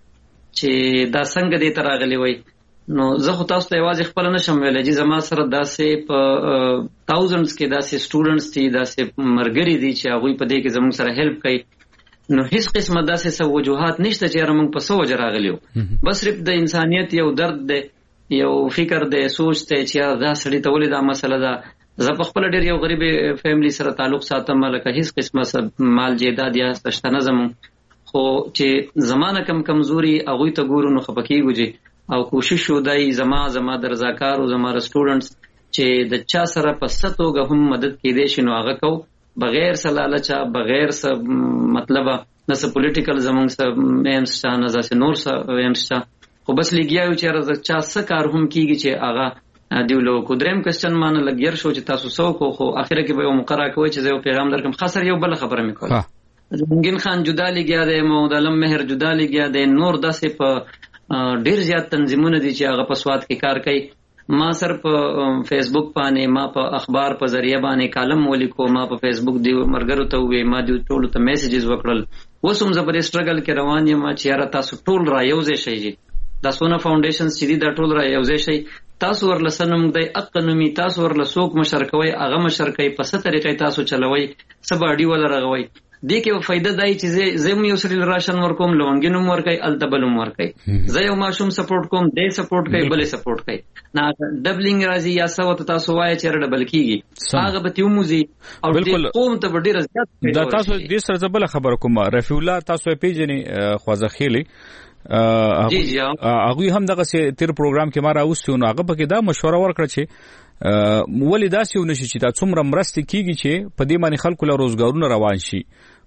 [SPEAKER 8] چې دا څنګه دې تراغلی وای نو زه خو تاسو ته یوازې خپل نشم ویلای چې زما سره داسې په تاوزندز کې داسې سټوډنټس دي داسې مرګري دي چې هغه په دې کې زموږ سره هیلپ کوي نو هیڅ قسمه داسې څه وجوهات نشته چې موږ په سوجه راغلیو بس صرف د انسانيت یو درد دی یو فکر دی سوچ ته چې دا سړی ته ولې دا مسله ده زه په خپل ډېر یو غریب فیملی سره تعلق ساتم لکه هیڅ قسمه مال جیداد یا شته زمو خو چې زمانه کم کمزوري هغه ته ګورو نو خپکیږي او کوشش ودای زما زما د رضاکار او زما سټوډنټس چې د چا سره په ستوګه هم مدد کړي شي نو هغه کو بغیر سلالچا بغیر س مطلب نه س پولیټیکل زمونږ س ایمس تا نه ځکه نور س ایمس تا خو بس لګیاو چې راځه چا س کار هم کیږي چې هغه دیولو کو دریم کوېسچن مان لګیر شو چې تاسو سو کو خو اخره کې به یو مقرره کوي چې یو پیغام درکم خاصر یو بل خبره میکول زنګین خان جدا لګیا دی محمد علم مهر جدا لګیا دی نور داسې په ډیر زیات تنظیمونه دي چې هغه په سواد کې کار کوي ما سر په فیسبوک باندې ما په اخبار په ذریعہ باندې کالم ولیکو ما په فیسبوک دی مرګرو ته وې ما دی ټول ته میسیجز وکړل وسوم زبر سټرګل کې روان یم چې را تاسو ټول را یوځې شي دا سونه فاونډیشن چې دا ټول را یوځې شي تاسو ورلسنم د اقنومي تاسو ورلسوک مشرکوي هغه مشرکای په ست طریقې تاسو چلوي سباډي ول رغوي دې کې فائدہ دای چې زم یو سری راشن ورکوم لونګینوم ورکای التبلم ورکای زه یو ماشوم سپورټ کوم دې سپورټ کوي بلې سپورټ کوي نه ډبلینګ راځي یا سو ته تاسو وایي چې ډبل کیږي هغه به تیو موزي او دې قوم ته ډیر زیات
[SPEAKER 5] دا تاسو دې سره زبل خبر کوم رفیع الله تاسو پیژنې خوازخیلی
[SPEAKER 8] جی جی
[SPEAKER 5] هغه هم دغه تیر پروګرام کې ما راوستو نو هغه پکې دا مشوره ورکړه چې ولې داسې ونشي چې دا څومره مرسته کیږي چې په دې باندې خلکو له روزګارونه روان شي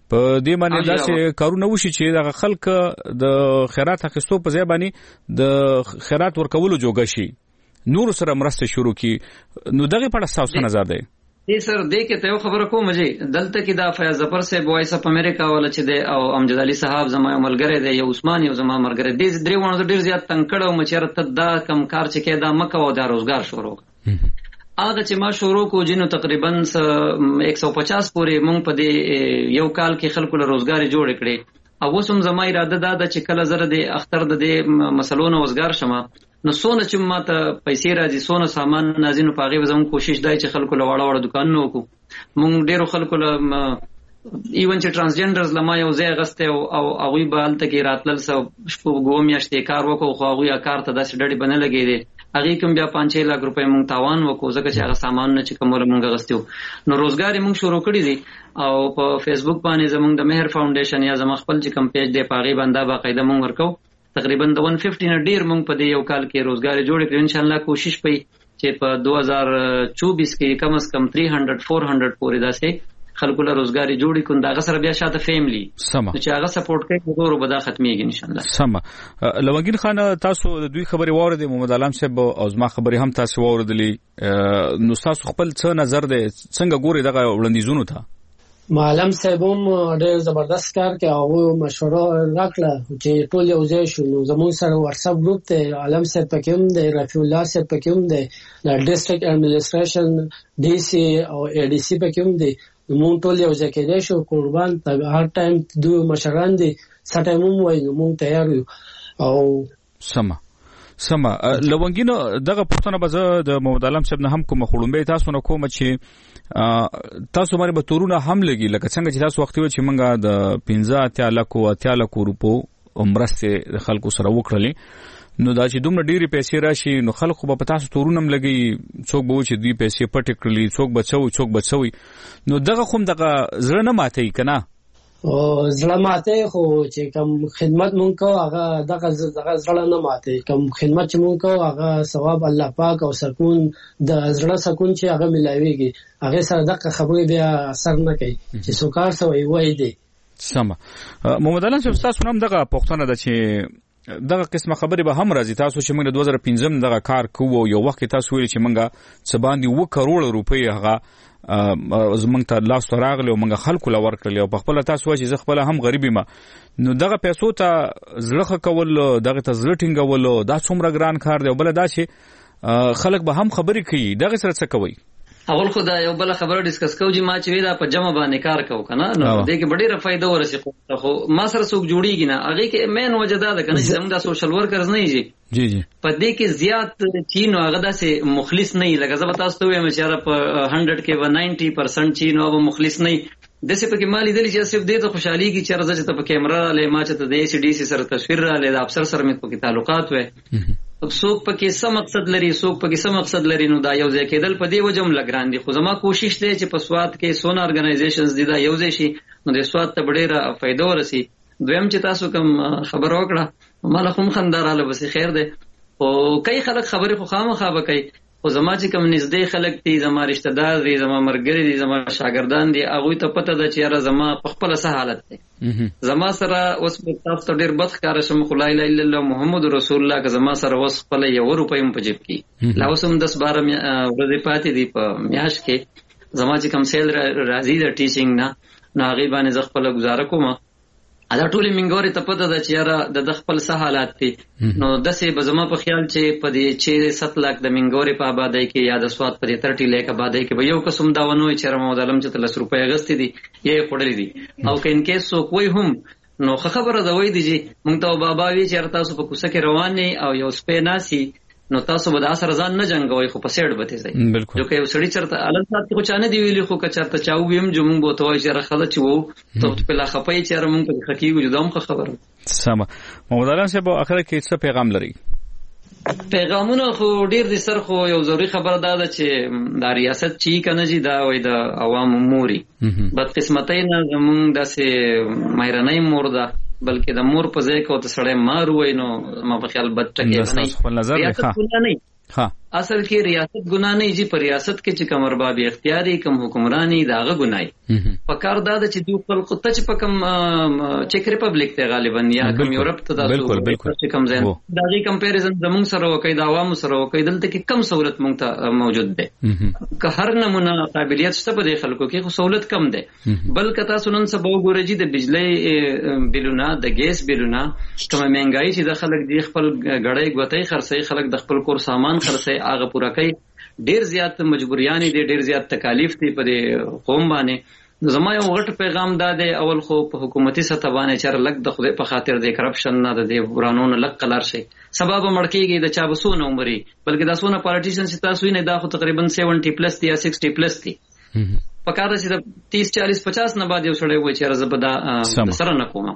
[SPEAKER 5] په دې باندې داسې کارونه وشي چې د خلک د خیرات اخیستو په ځای باندې د خیرات ورکولو جوګه شي نور سره مرسته شروع کی نو دغه په اړه تاسو نظر دی
[SPEAKER 8] دې سر دې کې ته یو خبره کوم چې دلته کې دا فیاض ظفر صاحب وایس اپ امریکا ولا چې دی او امجد علي صاحب زما ملګری دی یو عثمان یو زما ملګری دی درې وانه ډیر زیات تنکړه او مچره ته دا کم کار چې کې دا مکه او دا روزګار شروع هغه چې ما شروع کو جنو تقریبا ایک سو پچاس پورې مونږ په دې یو کال کې خلکو له روزګار جوړ کړي او اوس هم زما اراده ده چې کله زره د اختر د دې مسلو نه وزګار شمه نو سونه چې ما ته پیسې راځي سونه سامان نازینو پاغي وزم کوشش دای چې خلکو له وړه وړه دکانونو کو مونږ ډیرو خلکو له ایون چې ترانسجنډرز لما یو ځای غسته او هغه به الته کې راتلل سو شپږ میاشتې کار وکړو خو هغه کار ته داسې ډډې بنه لګې دي هغه کوم بیا پانچ لک روپۍ مونږ تاوان وکړو ځکه چې هغه سامان نه چې کومه مونږ غستیو نو روزګار مونږ شروع کړی دي او په فیسبوک باندې زمونږ د مهر فاونډیشن یا زموږ خپل چې کم پیج دی پاغي باندې باقاعده مونږ ورکو تقریبا د ایک سو پنځه نه ډیر مونږ په دې یو کال کې روزګار جوړ کړو ان شاء الله کوشش پي چې په دو هزار چوبیس کې کم از کم تین سو چار سو پورې داسې خلکو له روزګاری جوړی کوم دا سره بیا شاته فیملی چې هغه سپورټ کوي ورو به دا ختميږي ان شاء الله
[SPEAKER 5] سم لوګین خان تاسو د دوی خبري واردې محمد علام صاحب او زما خبري هم تاسو واردلې نو تاسو خپل څه نظر دی څنګه ګوري دغه وړاندیزونه ته
[SPEAKER 10] معلم صاحب هم ډېر زبردست کار کوي او مشوره راکړه چې ټول یو ځای شو نو زموږ سره واتس اپ ګروپ ته عالم صاحب پکې هم دی رفیع الله صاحب پکې هم دی د ډیسټریکټ اډمنسټریشن ډي سي او اي ډي سي پکې هم دی مونږ ټول یو ځای کې شو قربان ته هر ټایم دوه مشران دي سټایم مو وایي مونږ تیار یو او
[SPEAKER 5] سم سم لوګینو دغه پښتنه به د محمد علام صاحب نه هم کوم خړومبه تاسو نه کوم چې تاسو باندې به تورونه هم لګي لکه څنګه چې تاسو وخت و چې منګه د پنځه اتیا لکو اتیا لکو روپو عمرسته خلکو سره وکړلې نو دا چې دومره ډېری پیسې راشي نو خلکو به تاسو تورونه هم لګي څوک به چې دوی پیسې پټ کړلې څوک بچو څوک بچوي نو دغه کوم دغه زړه نه ماتي کنه
[SPEAKER 10] او زړه ماته خو چې کوم خدمت مونږ کو هغه دغه دغه زړه نه ماته کوم خدمت چې مونږ کو هغه ثواب الله پاک او سکون د زړه سکون چې هغه ملایويږي هغه سره دغه خبرې بیا اثر نه کوي چې سوکار سوی وای دی
[SPEAKER 5] سم محمد علام صاحب تاسو هم دغه پښتنه د چې دغه قسمه خبرې به هم راځي تاسو چې موږ د دوه زره پنځم دغه کار کوو یو وخت تاسو ویل چې موږ څه باندې و کروڑ روپۍ هغه زمونږ ته لاس ته راغلی او موږ خلکو له ورکړلی او په خپله تاسو وایي چې زه خپله هم غریب یم نو دغه پیسو ته زړه ښه کول دغه ته زړه ټینګولو دا څومره ګران کار دی او بله دا چې خلک به هم خبرې کوي دغې سره څه کوئ
[SPEAKER 8] اول خو دا یو بل خبره ډیسکس کوو چې ما چې وی دا په جمع باندې کار کوو کنه نو دې کې ډېره فائدہ ورسې خو ما سره څوک جوړیږي نه هغه کې مین وجه دا ده کنه چې زموږ د سوشل ورکرز نه یي
[SPEAKER 5] جی جی
[SPEAKER 8] په دې کې زیات چین او هغه داسې مخلص نه لګا زه تاسو ته وایم چې را په هندرد کې و نائنٹی پرسنٹ چین او مخلص نه دسه پکې مالی دلی چې صرف دې ته خوشحالي کی چې راځي ته په کیمرا له ما چې ته د سی ډي سي سره تصویر را لید افسر سره مې پکې تعلقات وې څوک پکې سم مقصد لري څوک پکې سم مقصد لري نو دا یو ځای کېدل په دې وجم لګران دي خو زما کوشش دی چې په سواد کې سونه ارګنایزیشنز دي دا یو ځای شي نو د سواد ته ډېره فائدہ ورسي دویم چې تاسو کوم خبر وکړه مال کوم خنداراله بس خیر دی او کای خلک خبرې خو خامخا به کوي خو زما چې کوم نږدې خلک دي زما رشتہ دار دي زما مرګري دي زما شاګردان دي هغه ته پته ده چې را زما په خپل سه حالت دی زما سره اوس په تاسو ډېر بد ښکار شم خو لا اله الا الله محمد رسول الله که زما سره اوس خپل یو روپۍ په جیب کې لا اوس هم دس بارہ ورځې پاتې دي په میاش کې زما چې کوم سیل راځي د ټیچینګ نه نو هغه باندې ز خپل گزاره کوم ادا ټولې منګوري ته پته ده چې یاره د خپل سه حالات دي نو دسې به زما په خیال چې په دې چې ست لاک د منګوري په آبادۍ کې یا د سواد په دې ترټي لیک آبادۍ کې به یو قسم دا ونوي چې محمد علم چې تلس روپۍ اغستې دي یې خړلې دي او که ان کیس سو کوئی هم نو خبره ده وای دي چې مونږ ته بابا وی چې تاسو په کوڅه کې روان نه او یو سپې ناسي نو تاسو به د اثر ځان نه جنگوي خو په سیډ بته ځي جو که یو سړی چرته علم سات کو چانه دی ویلی خو که چرته چاو ویم جو مونږ بوته وای چې راخله چې وو ته په لا خپای چې مونږ په حقیقت جوړم خبره
[SPEAKER 5] سم محمد علام صاحب اخر کې څه پیغام لري
[SPEAKER 8] پیغامونه خو ډیر دي سر خو یو ضروري خبره ده چې د ریاست چی کنه جی دا وای د عوام موري بد قسمتای نه زمونږ داسې مهرنۍ مور ده بلکې د مور په ځای کې او ته سړی مار وای نو ما په خیال بد ټکی
[SPEAKER 5] نه خپل نظر نه ها
[SPEAKER 8] اصل کې ریاست ګناه نه یي په ریاست کې چې کوم ارباب اختیاري کوم حکمرانی داغه ګناي په کار دا چې دوی خپل قطه چې په کوم چیک ریپبلیک ته غالبا یا کوم یورپ ته تاسو چې کوم ځای داغي کمپیریزن زموږ سره وکړي دا عوام سره وکړي دلته کې کم سہولت مونږ ته موجود ده که هر نمونه قابلیت شته په خلکو کې خو سہولت کم ده بلکې تاسو نن سبا وګورئ چې د بجلی بلونه د ګیس بلونه کومه مهنګای چې د خلک دی خپل غړې غوتې خرڅي خلک د خپل کور سامان خرڅي هغه پورا کوي ډیر زیات مجبوریانې دي ډیر زیات تکالیف دي په قوم باندې زما یو غټ پیغام دا دی اول خو په حکومتي سطح باندې چر لګ د خدای په خاطر د کرپشن نه د ورانونو لګ قلار شي سبب مړکیږي د چا بسونه عمرې بلکې د سونه پالیټیشن چې تاسو نه دا خو تقریبا سیونټي پلس دی یا سکسټي پلس دی په کار چې د تیس چالیس پچاس نه بعد یو سړی وای چې زبدا سره نه کوم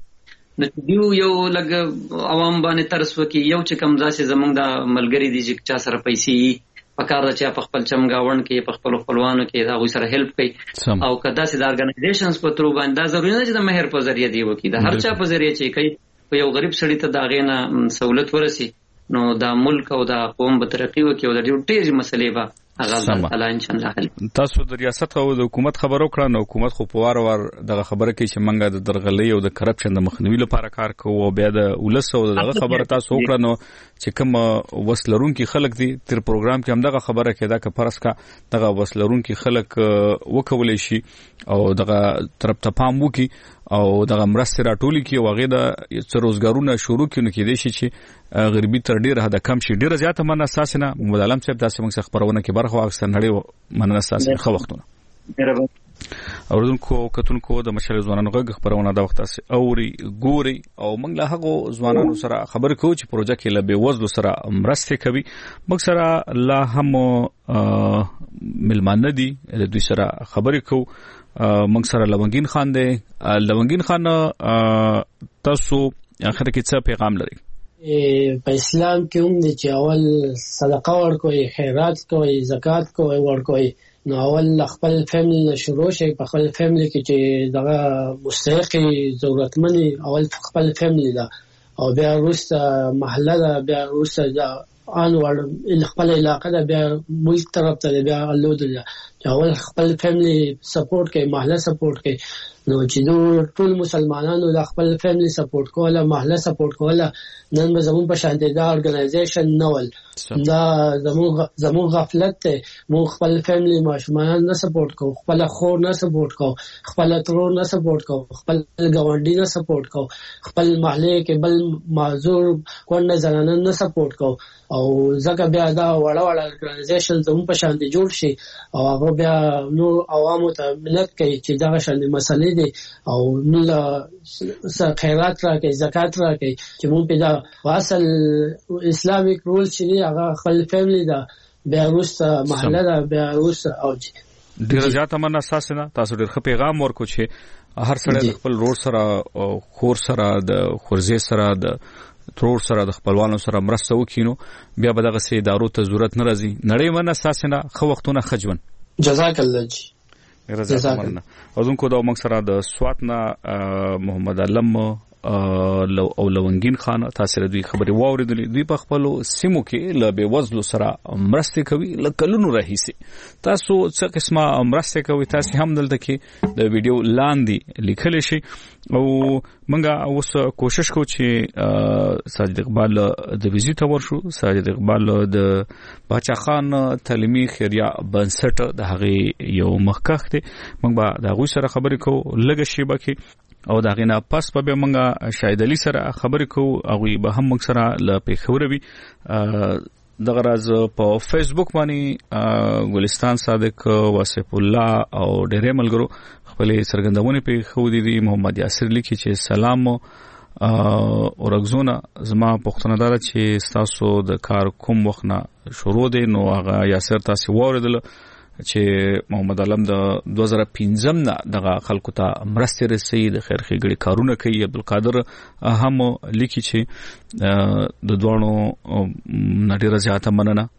[SPEAKER 8] نو دیو یو لګ عوام باندې ترس وکي یو چې کم ځاسه زمونږ د ملګری دي چې چا سره پیسې پکار دا چې په خپل چمګاون کې په خپل خپلوانو کې دا غوي سره هیلپ کوي او کدا چې د ارګنایزیشنز په ترو باندې دا ضروري نه چې د مهر په ذریعہ دی وکي دا هر چا په ذریعہ چې کوي په یو غریب سړی ته دا غینه سہولت ورسي نو دا ملک او دا قوم به ترقی وکي او د ډیوټیز مسلې به هغه الله ان شاء الله حل.
[SPEAKER 5] تاسو د ریاست او د حکومت خبرو کړه نو حکومت خو په وار وار دغه خبره کوي چې منګه د درغلۍ او د کرپشن د مخنیوي لپاره کار کوو او بیا د ولس او دغه خبره تاسو وکړه نو چې کوم وسلرونکو خلک دي تر پروګرام کې هم دغه خبره کې دا که پرسکا دغه وسلرونکو خلک وکولای شي او دغه طرف ته پام وکي او دغه مرسته راټولي کی وغه د روزګارونه شروع کینو کې دي چې غریبي تر ډیره حد کم شي ډیره زیاته من اساس نه محمد عالم صاحب تاسو موږ خبرونه کې برخه واخستل نړۍ من اساس خو وختونه اوردونکو کتونکو د مشر ځوانانو غږ خبرونه دا وخت اسه اوري ګوري او موږ له هغه ځوانانو سره خبر کوو چې پروژه کې له بي وزلو سره مرسته کوي موږ سره لا هم ملمانه دي د دوی سره خبرې کوو موږ سره لونګین خان دی لونګین خان تاسو اخر کې څه پیغام لري
[SPEAKER 10] په اسلام کې هم دي چې اول صدقه ورکوي خیرات کوي زکات کوي ورکوي نو اول خپل فیملی شروع شي په خپل فیملی کې چې دغه مستحقي ضرورتمني اول خپل فیملی دا او بیا وروسته محله دا بیا وروسته دا انور خپل علاقه دا بیا ملک طرف ته بیا الود اول خپل فیملی سپورټ کوي محله سپورټ کوي نو چې ټول مسلمانانو د خپل فیملی سپورټ کوله محله سپورټ کوله نن به زمون په شان دي دا ارګنایزیشن نول دا زمون زمون غفلت ته مو خپل فیملی ماشومان نه سپورټ کو خپل خور نه سپورټ کو خپل ترور نه سپورټ کو خپل ګاونډي نه سپورټ کو خپل محله کې بل معذور کونه زنانه نه سپورټ کو او ځکه بیا دا وړه وړه ارګنایزیشن زمون په شان دي جوړ شي او هغه بیا نو عوامو ته ملت کوي چې دا شان مسلې او مل خیرات راکې زکات راکې چې مونږ په دا اصل اسلامیک رول چې هغه خپل فیملی دا بیا وروسته محله دا بیا وروسته او
[SPEAKER 5] ډیر زیات من اساس نه تاسو ډیر ښه پیغام ورکو چې هر سړی خپل رول سره خور سره د خورزه سره د ترور سره د خپلوانو سره مرسته وکینو بیا به دغه سي ادارو ته ضرورت نه راځي نړۍ من اساس نه خو وختونه خجون
[SPEAKER 10] جزاک الله جی
[SPEAKER 5] جزاک الله اذن کو دا موږ سره د سواتنا محمد علم او لونګین خان تاسو دوی خبري واوریدلې دوی په خپل سیمو کې ل بي وزلو سره مرسته کوي لکلونو رهيسي تاسو څه قسمه مرسته کوي تاسو هم دلته کې د ویډیو لاندې لیکل شي او منګه اوس کوشش کوو چې ساجد اقبال د ویزیټ ورشو ساجد اقبال د باچا خان تعلیمي خیریه بنسټ د هغه یو مخکخ دی موږ به د غوي سره خبرې کوو لګ شي بکه او دا غینا پس په به منګه شاهد علي سره خبرې کوو او به هم موږ سره ل پیښوروي د غراز په فیسبوک باندې ګلستان صادق واسف الله او ډېر ملګرو خپل سرګندونه په خو دي محمد یاسر لیکي چې سلام او رغزونه زما پښتنه دار چې تاسو د کار کوم وخت نه شروع دي نو هغه یاسر تاسو وریدل چې محمد علم د دوه زره پنځم نه دغه خلکو ته مرسته رسي د خیر ښېګړي کارونه کوي عبدالقادر هم لیکي چې د دوانو نړۍ زیاته مننه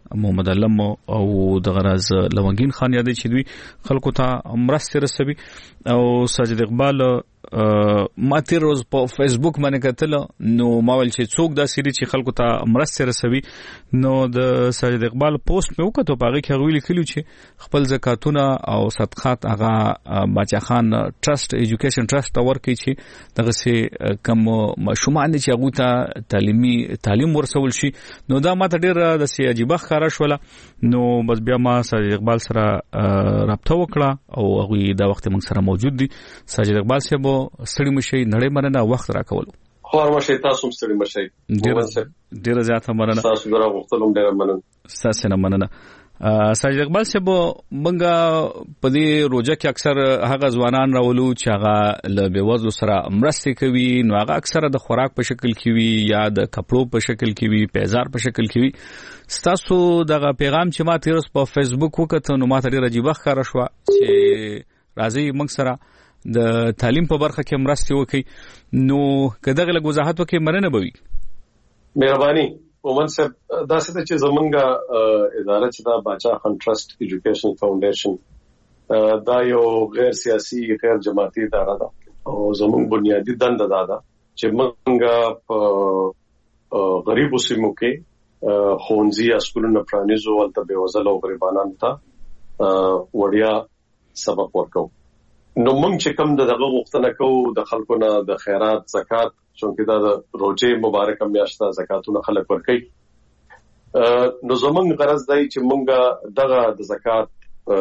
[SPEAKER 5] محمد علم او د غراز لونګین خان یادې چې دوی خلکو ته مرسته رسوي او ساجد اقبال ما تیر روز په فیسبوک باندې کتل نو ما ول چې څوک دا سری چې خلکو ته مرسته رسوي نو د ساجد اقبال پوسټ مې وکړو په هغه کې هغه لیکلو چې خپل زکاتونه او صدقات هغه باچا خان ټرست ایجوکیشن ټرست تور کوي چې دغه سي کم مشومان چې هغه ته تعلیمي تعلیم ورسول شي نو دا ماته ډیر د سی عجیب ښکارا شوله نو بس بیا ما ساجد اقبال سره رابطه وکړه او هغه دا وخت موږ سره موجود دي. ساجد اقبال صاحب ستړي مشي نړۍ مننه وخت راکولو
[SPEAKER 11] خو مشه تاسو هم ستړي مشي
[SPEAKER 5] ډیر ډیر زیاته مننه
[SPEAKER 11] تاسو درا وختلم ډیر مننه
[SPEAKER 5] تاسو نه مننه. ساجد اقبال صاحب منګه په دې روزه کې اکثر هغه ځوانان راولو چې هغه له بیوزلو سره مرسته کوي نو هغه اکثر د خوراک په شکل کې وي یا د کپړو په شکل کې وي پیزار په شکل کې وي ستاسو دغه پیغام چې ما تیرس په فیسبوک وکړ نو ما ته ډیر عجیب ښکارا شو چې راځي موږ سره د تعلیم په برخه کې مرسته وکړي نو کداغه له وضاحت وکړي مننه بوي.
[SPEAKER 11] مهرباني ومن صاحب دا څه چې زمونږه اداره چې دا باچا خان ټرست ایجوکیشن فاونډیشن دا یو غیر سیاسي غیر جماعتي اداره ده او زمونږ بنیادی دنده دا ده چې موږ په غریبو سیمو کې ښوونځي یا سکولونه پرانیزو ولته بېوزله او غریبانو ته وړیا سبق ورکو. نو موږ چې کوم دغه غوښتنه کوو د خلکو نه د خیرات زکات چونکه دا د روزه مبارکه میاشت زکاتونه خلک ورکوي نو زمونږ غرض دی چې موږ دغه د زکات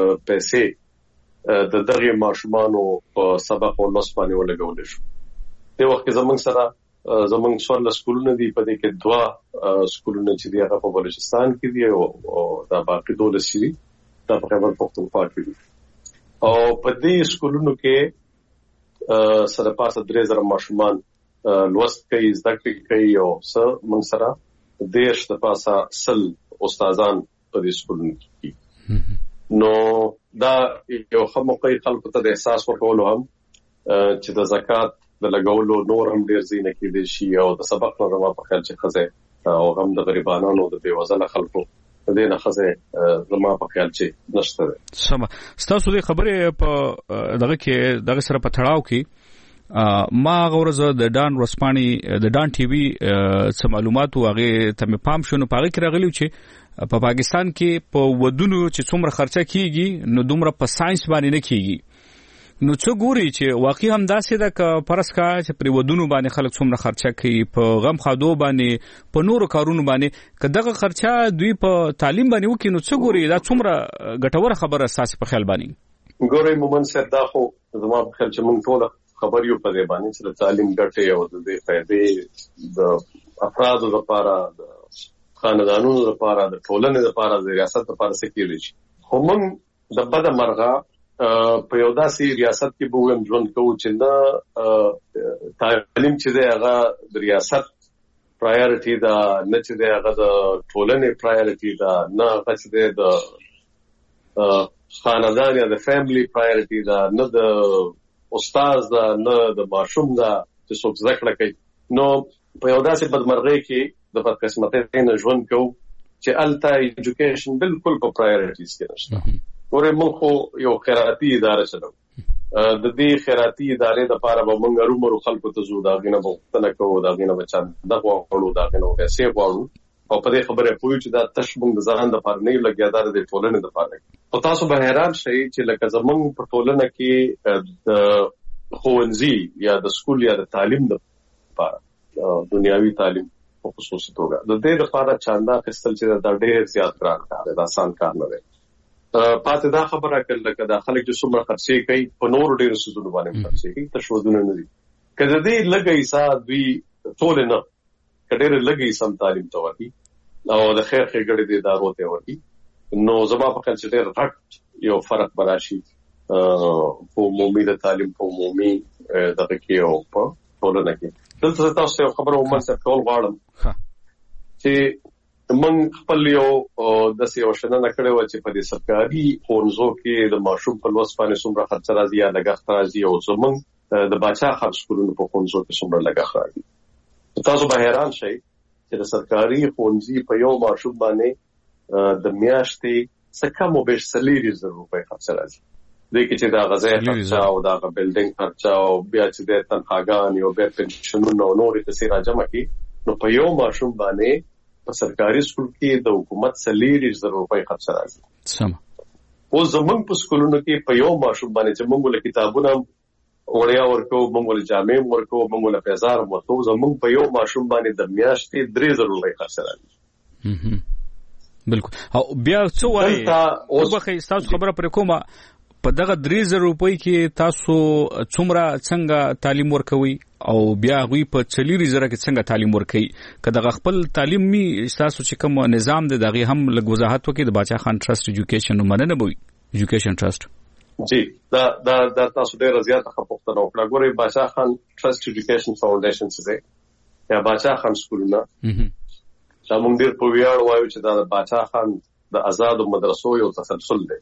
[SPEAKER 11] پیسې د دغه ماشومانو په سبق او لوست باندې ولګول شو. د وخت زمونږ سره زمونږ څوارلس سکولونه دي په دې کې دوا سکولونه چې دی هغه په بلوچستان کې دي او دا باقي دولس دي دا په خیبر پختونخوا کې دي او په دې سکولونو کې سره پاسه درې زره ماشومان لوست کوي زده کړې کوي او څه موږ سره دیش د پاسه سل استادان په دې سکولونو کې نو دا یو خموقي خلکو ته د احساس ورکول هم چې د زکات د لګولو نور هم ډیر زینه کې دي شي او د سبق نه ما په خیال چې خزه او هم د غریبانو د بیوزله خلکو دې نه خزه زما په خیال چې نشته.
[SPEAKER 5] سم تاسو دې خبره په دغه کې دغه سره په تړاو کې ما غوړزه د ډان رسپانی د ډان ټي وي څه معلومات واغې ته مې پام شونه پاره کې راغلی چې په پاکستان کې په ودونو چې څومره خرچه کیږي نو دومره په ساينس باندې نه کیږي نو څو ګوري چې واقعي هم داسې ده ک پرسکا چې پر ودونو باندې خلک څومره خرچه کوي په غم خادو باندې په نورو کارونو باندې کداغه خرچه دوی په تعلیم باندې وکړي نو څو ګوري دا څومره ګټوره خبره اساس په خیال باندې
[SPEAKER 11] ګوري مومن سره دا خو زما په خیال چې موږ ټول خبر یو په دې باندې چې تعلیم ګټه او د دې فائدې د افرادو لپاره د خاندانونو لپاره د ټولنې لپاره د ریاست لپاره څه کېږي خو موږ د بده مرغه په یو داسې ریاست کې به ویم ژوند کوو چې نه تعلیم چې دی هغه د ریاست پرایورټي ده نه چې دی هغه د ټولنې پرایورټي ده نه هغه چې دی د خاندان یا د فیملی پرایورټي ده نه د استاد ده نه د ماشوم ده چې څوک زده کړه کوي نو په یو داسې بدمرغۍ کې د بدقسمتۍ نه ژوند کوو چې الته ایجوکیشن بالکل په پرایورټیز کې نشته. ورې موږ خو یو خیراتي اداره چلو د دې خیراتي ادارې د لپاره به موږ رومرو خلکو ته زو دا غینه وختنه کوو دا غینه بچان دغه وړو دا غینه پیسې غواړو او په دې خبره پوي چې دا تش موږ د ځان د لپاره نه لګیادار د ټولنې د لپاره او تاسو به حیران شئ چې لکه زمونږ په ټولنه کې د ښوونځي یا د سکول یا د تعلیم د لپاره دنیاوي تعلیم په خصوصي توګه د دې لپاره چاندا خپل چې دا ډېر زیات ګران کار دی آسان کار نه دی. پاتې دا خبره کړل لکه دا خلک چې څومره خرڅې کوي په نورو ډېرو څیزونو باندې خرڅې کوي تشودونه نه دي کله دې لګي حساب دوی ټول نه کډېر لګي سم تعلیم ته ورتي او د خیر خېګړې دې ادارو ته ورتي نو زما په خیال چې ډېر غټ یو فرق براشي په عمومي د تعلیم په عمومي دغه کې او په ټولنه کې دلته تاسو یو خبره ومن څه کول غواړم چې من خپل یو د سیو شننه کړو چې په دې سرکاري ښوونځو کې د ماشوم په لوست باندې څومره خرچ راځي یا لګښت راځي او زمونږ د باچا خرڅ کولو په ښوونځو کې څومره لګښت راځي تاسو به حیران شئ چې د سرکاري ښوونځي په یو ماشوم باندې د میاشتې څه کم او بیش څلور زره روپۍ خرڅ راځي. دې کې چې دا غذایي خرچه او دا بلډینګ خرچه او بیا چې د تنخواګانې او بیا پنشنونه او نورې پیسې راجمع کړي نو په یو ماشوم باندې په سرکاري سکول کې د حکومت څلور زره روپۍ خرڅ راځي.
[SPEAKER 5] سم.
[SPEAKER 11] اوس زمونږ په سکولونو کې په یو ماشوم باندې چې موږ له کتابونه وړیا ورکو، موږ له جامې ورکو، موږ له پیزار ورکو، زمونږ په یو ماشوم باندې د میاشتې درې زره روپۍ خرڅ راځي.
[SPEAKER 5] بالکل. او بیا څه وایي اوس به تاسو خبره پر کومه په دغه درې زره روپۍ کې تاسو څومره څنګه تعلیم ورکوي او بیا غوي په څلور زره کې څنګه تعلیم ورکوي؟ که دغه خپل تعلیمي تاسو چې کوم نظام دی دغه هم لږ وضاحت وکړي. د باچا خان ټرست ایجوکیشن مننه بوي ایجوکیشن ټرست.
[SPEAKER 11] جی دا دا د تاسو ډیره زیاته خپوښتنه وکړه. ګورئ باچا خان ټرست ایجوکیشن فاونډیشن څه دی یا باچا خان سکولونه چې موږ ډیر په ویاړ وایو چې دا د باچا خان د آزادو مدرسو یو تسلسل دی.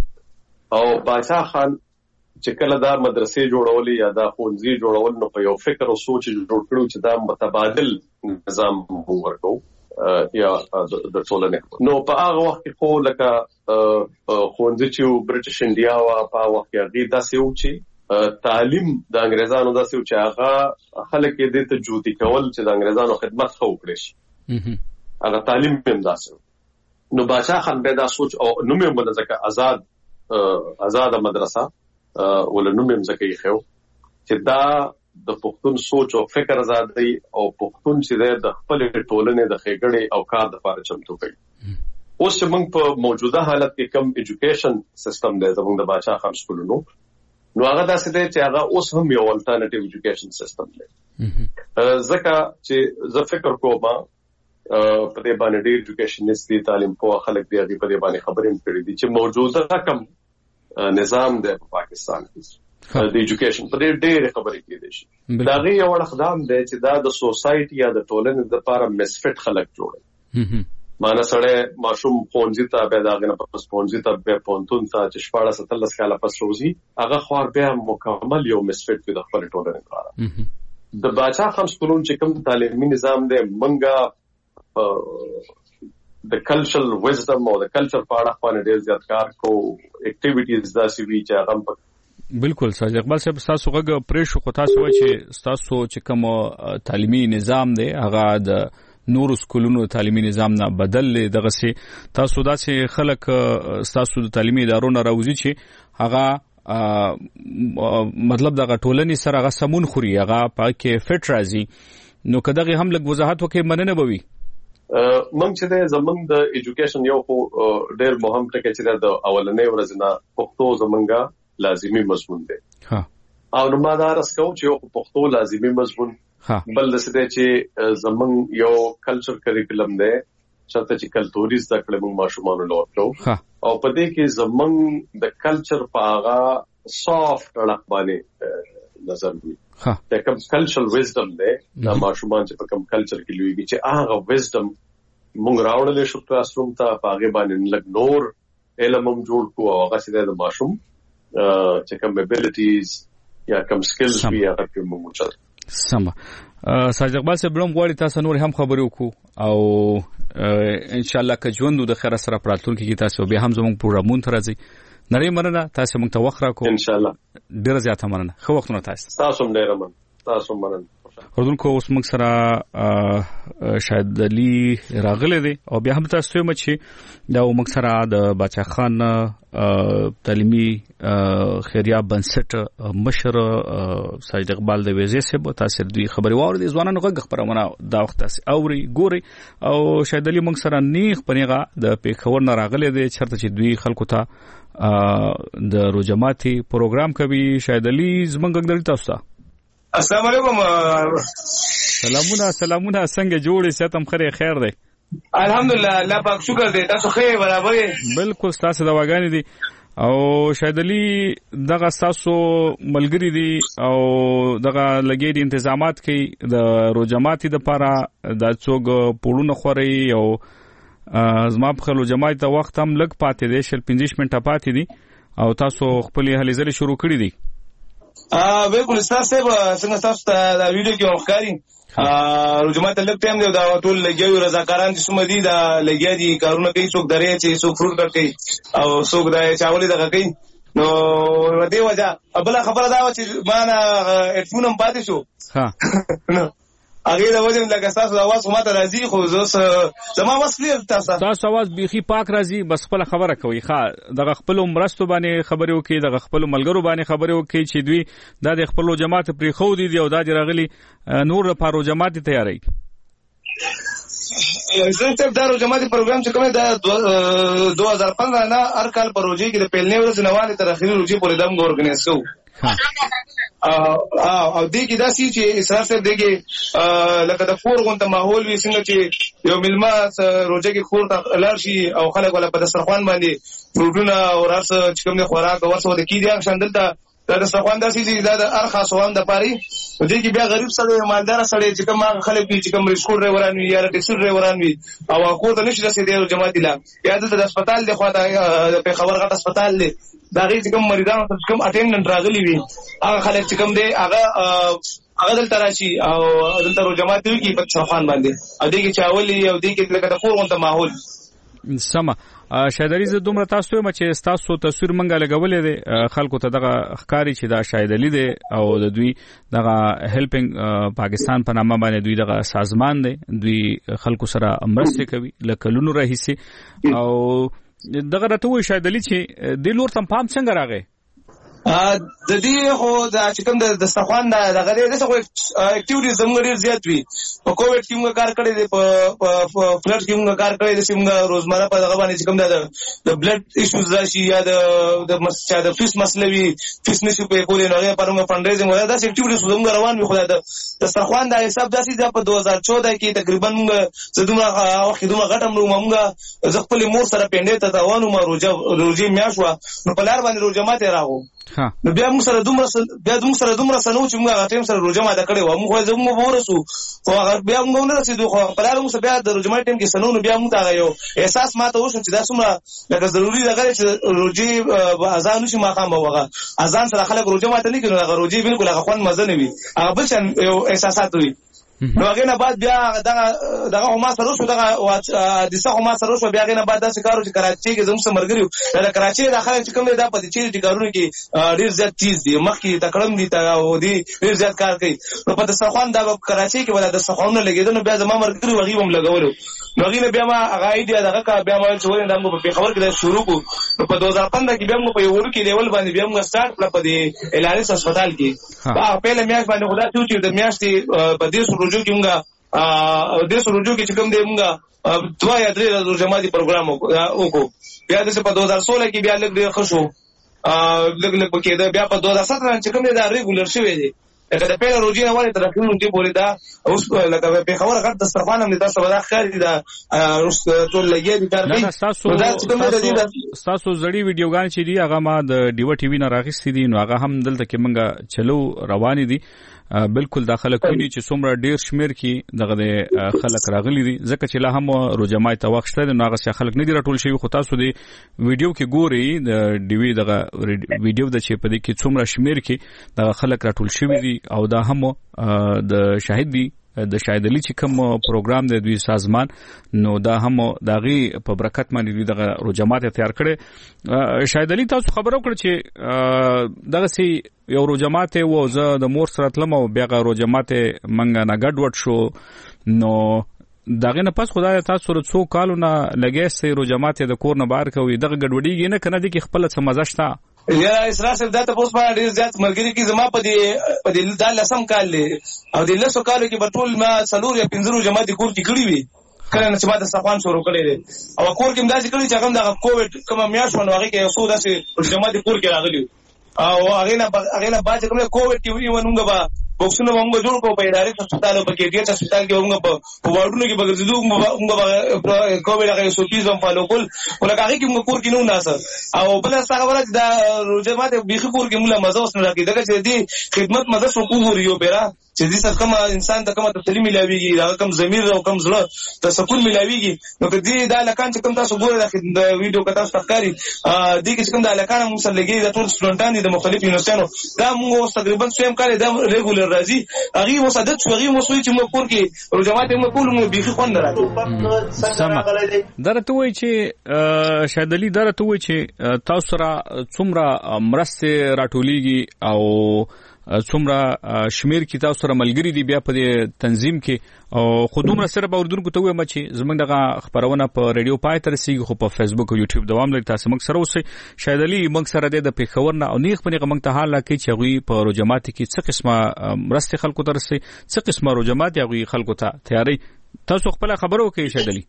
[SPEAKER 11] او باچا خان چې کله دا مدرسې جوړولې یا دا ښوونځي جوړول نو په یو فکر او سوچ جوړ کړو چې دا متبادل نظام ورکو یا د ټولنې. نو په هغه وخت کې خو لکه ښوونځي چې برټش انډیا وا په وخت کې هغه داسې و چې تعلیم د انګریزانو داسې و چې هغه خلک یې د ته جوتی کول چې د انګریزانو خدمت خو وکړي شي. هغه تعلیم هم داسې. نو باچا خان به دا سوچ او نوم یې ملزکه آزاد آزاد مدرسه ولنوم هم زکه یې خو چې دا د پښتون سوچ او فکر آزادۍ او پښتون چې د خپل ټولنې د خېګړې او کار د لپاره چمتو کوي. اوس چې موږ په موجوده حالت کې کم ایجوکیشن سیستم دی زموږ د باچا خان سکولونو نو هغه داسې دی چې هغه اوس هم یو الټرنیټیو ایجوکیشن سیستم دی. ځکه چې زه فکر کوم په دې باندې ډېر ایجوکیشنست دي تعلیم په خلک دی په دې باندې خبرې کړې دي چې موجوده کم نظام دی په پاکستان کې د ایجوکیشن په دې ډېر خبرې کېدي شي. دا غي یو اقدام دی چې دا د سوسايټي یا د ټولنې لپاره مسفټ خلک جوړي. معنی سره ماشوم ښوونځي ته به دا غنه پس ښوونځي ته به پونتون ته چې شپږ ستلس کاله پس روزي هغه خور به مکمل یو مسفټ د خپل ټولنې لپاره. د باچا خان سکولون چې کوم تعلیمي نظام دی منګه د کلچرل وزډم او د کلچر په اړه باندې ډېر زیات کار کو اکټیویټیز دا سی وی چې هغه
[SPEAKER 5] بالکل ساجد اقبال صاحب تاسو غږ پرې شو خو تاسو وایي چې تاسو چې کوم تعلیمي نظام دی هغه د نور سکولونو تعلیمي نظام نه بدل دغه سي تاسو داسې خلک تاسو د تعلیمي ادارو نه راوځي چې هغه مطلب دغه ټولنې سره هغه سمون خوري هغه پاکه فټ راځي نو کداغه هم لږ وضاحت وکړي مننه بوي.
[SPEAKER 11] موږ چې د زمونږ د ایجوکیشن یو خو ډېر مهم ټکی چې د اولنې ورځې نه پښتو زمونږه لازمي مضمون دی. او نو ما دا راسکو چې یو پښتو لازمي مضمون بل دسته چې زمونږ یو کلچر کریکولم دی چې چې کلتوري زده کړې موږ ماشومان له ورکو او په دې کې زمونږ د کلچر په هغه سافت اړه باندې نظر وي. دا کوم کلچرل وزډم دی دا ماشومان چې په کوم کلچر کې لویږي چې هغه وزډم موږ راوړل شو کلاسروم ته په هغه باندې لږ نور علم هم جوړ کو او هغه چې د ماشوم چې کوم ابیلیټیز یا کوم سکلز وي هغه په موږ چل
[SPEAKER 5] سم. ساجد اقبال صاحب بلوم غواړي تاسو نور هم خبرې وکړو او ان شاء الله که ژوند د خیر سره پراتلونکي کې تاسو به هم زموږ پروګرامون ته راځي. نری مننه تاسو موږ ته وخت راکو
[SPEAKER 11] ان شاء الله
[SPEAKER 5] ډیر زیاته مننه. خو وختونه تاسو
[SPEAKER 11] تاسو هم ډیر مننه تاسو مننه.
[SPEAKER 5] اردوونکو اوس موږ سره شاید علي راغله دي او بیا هم تاسو یې مچ دا موږ سره د باچا خان تعلیمي خیریه بنسټ مشر سید اقبال د وزیر صاحب تاسو دوی خبري واوري ځوانانو غږ خبرونه دا وخت تاسو اوري ګوري او شاید علي موږ سره نیغ پنيغه د پیښور نه راغله دي چرته چې دوی خلکو ته د روجماتي پروګرام کوي. شاید علي زمونږ غږ تاسو ته
[SPEAKER 12] السلام علیکم.
[SPEAKER 5] سلامونه سلامونه څنګه جوړې ستم خره خیر دی
[SPEAKER 12] الحمدلله الله پاک شکر دی تاسو خیر برابر.
[SPEAKER 5] بالکل تاسو د واګانی دي او شاید علي دغه تاسو ملګری دي او دغه لګي دي تنظیمات کوي د روجماتي د لپاره د څوګ پړونه خوري او زما په خلو جماعت ته وخت هم لګ پاتې دي شل پنځه منټه پاتې دي او تاسو خپل هلي ځلې شروع کړی دي.
[SPEAKER 12] ا بالکل تاسو څنګه تاسو ته دا ویډیو کې وښکاري رجمات لږ ټایم دی دا ټول لګیو رضاکاران چې څومره دي دا لګیا دي کارونه کوي څوک درې چې څوک فروټ کټ کوي او څوک دا چاولې دغه کوي نو دې وجه بل خبره دا و چې ما نه هډفون هم پاتې شو هغه د وجه لکه تاسو د اواز ماته راځي خو زما واس کلیر تاسو
[SPEAKER 5] تاسو اواز بيخي پاک راځي بس خپل خبره کوي ښا دغه خپل مرستو باندې خبرې وکي دغه خپل ملګرو باندې خبرې وکي چې دوی د خپل جماعت پرې خو دي او د راغلي نور لپاره جماعت تیاری
[SPEAKER 12] زه دارو جماعتي پروګرام چې کومه د دوه هزار پندرہ نه هر کال پروژې کې د پیلنې ورځ نواله تر اخري ورځې پورې دم اورګنایز کوو او دې کې دا سي چې اسراف صاحب دغه لکه د فور غونته ماحول وي څنګه چې یو ملما روزه کې خور ته لار شي او خلک ولا په دسترخوان باندې فروټونه او راس چې کوم خوراک ورسره د کیدیا شاندلته دا دسترخوان داسې دي دا د هر خاصوان د پاري دې کې بیا غریب سره مالدار سره چې کوم خلک چې کوم ریسکو ډرایوران وي یا ټیکسي ډرایوران وي او کو ته نشي رسیدي جماعت لا یا د هسپتال د خواته په خبر غټ هسپتال دی دا غي چې کوم مریضانو ته کوم اټینډنټ راغلي وي هغه خلک چې کوم دی هغه هغه دلته راشي او دلته جماعت وي کې په څخان باندې او دې کې چاولي او دې کې لکه د فور غونته ماحول
[SPEAKER 5] سما شایدلی زه دومره تاسو یم چې تاسو تصویر منګه لګولې دي خلکو ته دغه ښکاری چې دا شایدلی دي او د دوی دغه هیلپینګ پاکستان په نامه باندې دوی دغه سازمان دی دوی خلکو سره مرسته کوي لکلونو راهیسي او دغه راته وي شایدلی چې د لور تم پام څنګه راغی
[SPEAKER 12] د دې خو د چې کوم د دسترخوان د دغه د څه اکټیویټیز زموږ ډیر زیات وي په کووډ کې موږ کار کړی دی په فلډ کې موږ کار کړی دی چې موږ روزمره په دغه باندې چې کوم د بلډ ایشوز راشي یا د د مسچا د فیس مسله وي فیس نشي په کولې نو هغه پر موږ فند ریزینګ ولا دا اکټیویټیز زموږ روان وي خو د دسترخوان د حساب داسې د په دوه هزار چودہ کې تقریبا موږ زدومره وخت دومره غټم نو موږ ز خپل مور سره پندې ته تاوانو ما روزه روزي میاشوا نو په لار باندې روزه ماته راغو نو بیا موږ سره دومره بیا موږ سره دومره سنو چې موږ هغه ټیم سره روزه ماده کړې و موږ زموږ ورسو خو هغه بیا موږ نه رسیدو خو په لار موږ بیا د روزه ټیم کې سنو نو بیا موږ هغه یو احساس ماته وشو چې دا څومره لکه ضروری ده چې روزي اذان شي ماقام وغه اذان سره خلک روزه ماته نه کوي هغه روزي بالکل هغه خوان مزه نه وي هغه بل څه یو احساسات وي نو هغه نه بعد بیا دغه دغه ما سره شو دغه د څه ما سره شو بیا هغه نه بعد د کارو چې کراچي کې زموږ سره مرګريو د کراچي داخله چې کوم دا پدې چې د کارونو کې ډیر زیات چیز دي مخکې تکړم دي تا او دي ډیر زیات کار کوي نو په دسترخوان دا کراچي کې ولا دسترخوانونه لګیدل نو بیا زما مرګري وغي هم لګولو نو هغه بیا ما هغه ایډیا دغه بیا ما چې ولې دغه په خبر کې شروع کو نو په دوه هزار پندرہ کې بیا موږ په یو ور کې لیول باندې بیا موږ سٹارټ کړ په دې اعلاني هسپتال کې په پیله میاش باندې خدا چې د میاشتې په دې سروجو کې موږ ا د سروجو کې چې کوم دی موږ دوه یا درې جماعتي پروګرام وکړو بیا د په دوه هزار سولہ کې بیا لږ ډیر خوشو ا لږ لږ کې دا بیا په دوه هزار سترہ چې کوم دی دا ریګولر شوی دی لکه د پیله روزي نه والي تر اخرونو کې بولې دا اوس لکه په خبره غټ دسترخوان هم تاسو ودا خاري دا ټول لګي دي کار کوي
[SPEAKER 5] تاسو زړی ویډیوګان چې دی هغه ما د ډیو ټي وی نه راغستې دي نو هغه هم دلته کې منګه چلو روان دي بالکل داخله کوي چې څومره ډیر شمیر کې دغه خلک راغلي دي ځکه چې لا هم روزمای ته وخت شته نو هغه خلک نه دي راټول شوی خو تاسو دی ویډیو کې ګوري د ډیوی دغه ویډیو د چې په دې کې څومره شمیر کې دغه خلک راټول شوی دي او دا هم د شاهد دي د شاهد علي چې کوم پروګرام د دوی سازمان نو دا هم دغه په برکت باندې دوی دغه روجمات تیار کړي شاهد علي تاسو خبرو کړ چې دغه سي یو روجمات و زه د مور سره تلم او بیا روجمات منګه نه ګډوډ شو نو دغه نه پس خدای تاسو سره څو کالونه لګي سي روجمات د کور نه بار کوي دغه ګډوډیږي نه کنه د کی خپل څه مزه شته
[SPEAKER 12] یا اسراف صاحب دا ته اوس باندې ډیر زیات مرګري کې زما په دې په دې د لسم کال له او د لسو کالو کې بټول ما څلور یا پنځه جماعت کور کې کړی وي کله چې ما د صفان شروع کړی دي او کور کې مداسي کړی چې هغه د کووډ کوم میاش ونه هغه کې یو داسې جماعت کور کې راغلی او هغه نه هغه نه باج کوم کووډ کې وی ونګه با بوکسونه موږ جوړ کوو په ادارې هسپتال په کې ډیټ هسپتال کې موږ په وارډونو کې بغرزدو موږ کووډ هغه سوپیزم فالو کول ولکه هغه کې موږ کور کې نو ناسه او بل څه خبره دا روزه ماته بيخي کور کې موږ مزه وسنه راکې دغه چې دې خدمت مزه شو کوو پیرا چې دې څه کوم انسان ته کومه تسلیم ملاويږي دا کوم ضمیر او کوم زړه ته سکون ملاويږي نو کدي دا لکان چې کوم تاسو ګورئ د ویډیو کتا ستکاري دې کې کوم دا لکان موږ سره لګي د ټول سټوډنټان دي د مختلفو یونیورسيټونو دا موږ تقریبا سیم کال دا ریګولر راځي هغه مصادق شو هغه مسوي چې موږ کور کې روزمات موږ کول موږ بيخي خوند راځي.
[SPEAKER 5] درته وای چې شاید علي درته وای چې تاسو را څومره مرسته راټولېږي او څومره شمیر کې تاسو سره ملګری دي بیا په تنظیم کې او خودمره سره به اردن کو ته وایم چې زمونږ دغه خبرونه په رادیو پای تر سیږي خو په فیسبوک او یوټیوب دوام لري تاسو موږ سره اوسئ. شاید علي موږ سره د پیښور نه او نیغ په موږ ته حال کې چې غوي په روجمات کې څه قسمه مرسته خلکو ترسي څه قسمه روجمات یغوي خلکو ته تیاری تاسو خپل خبرو کې شاید علي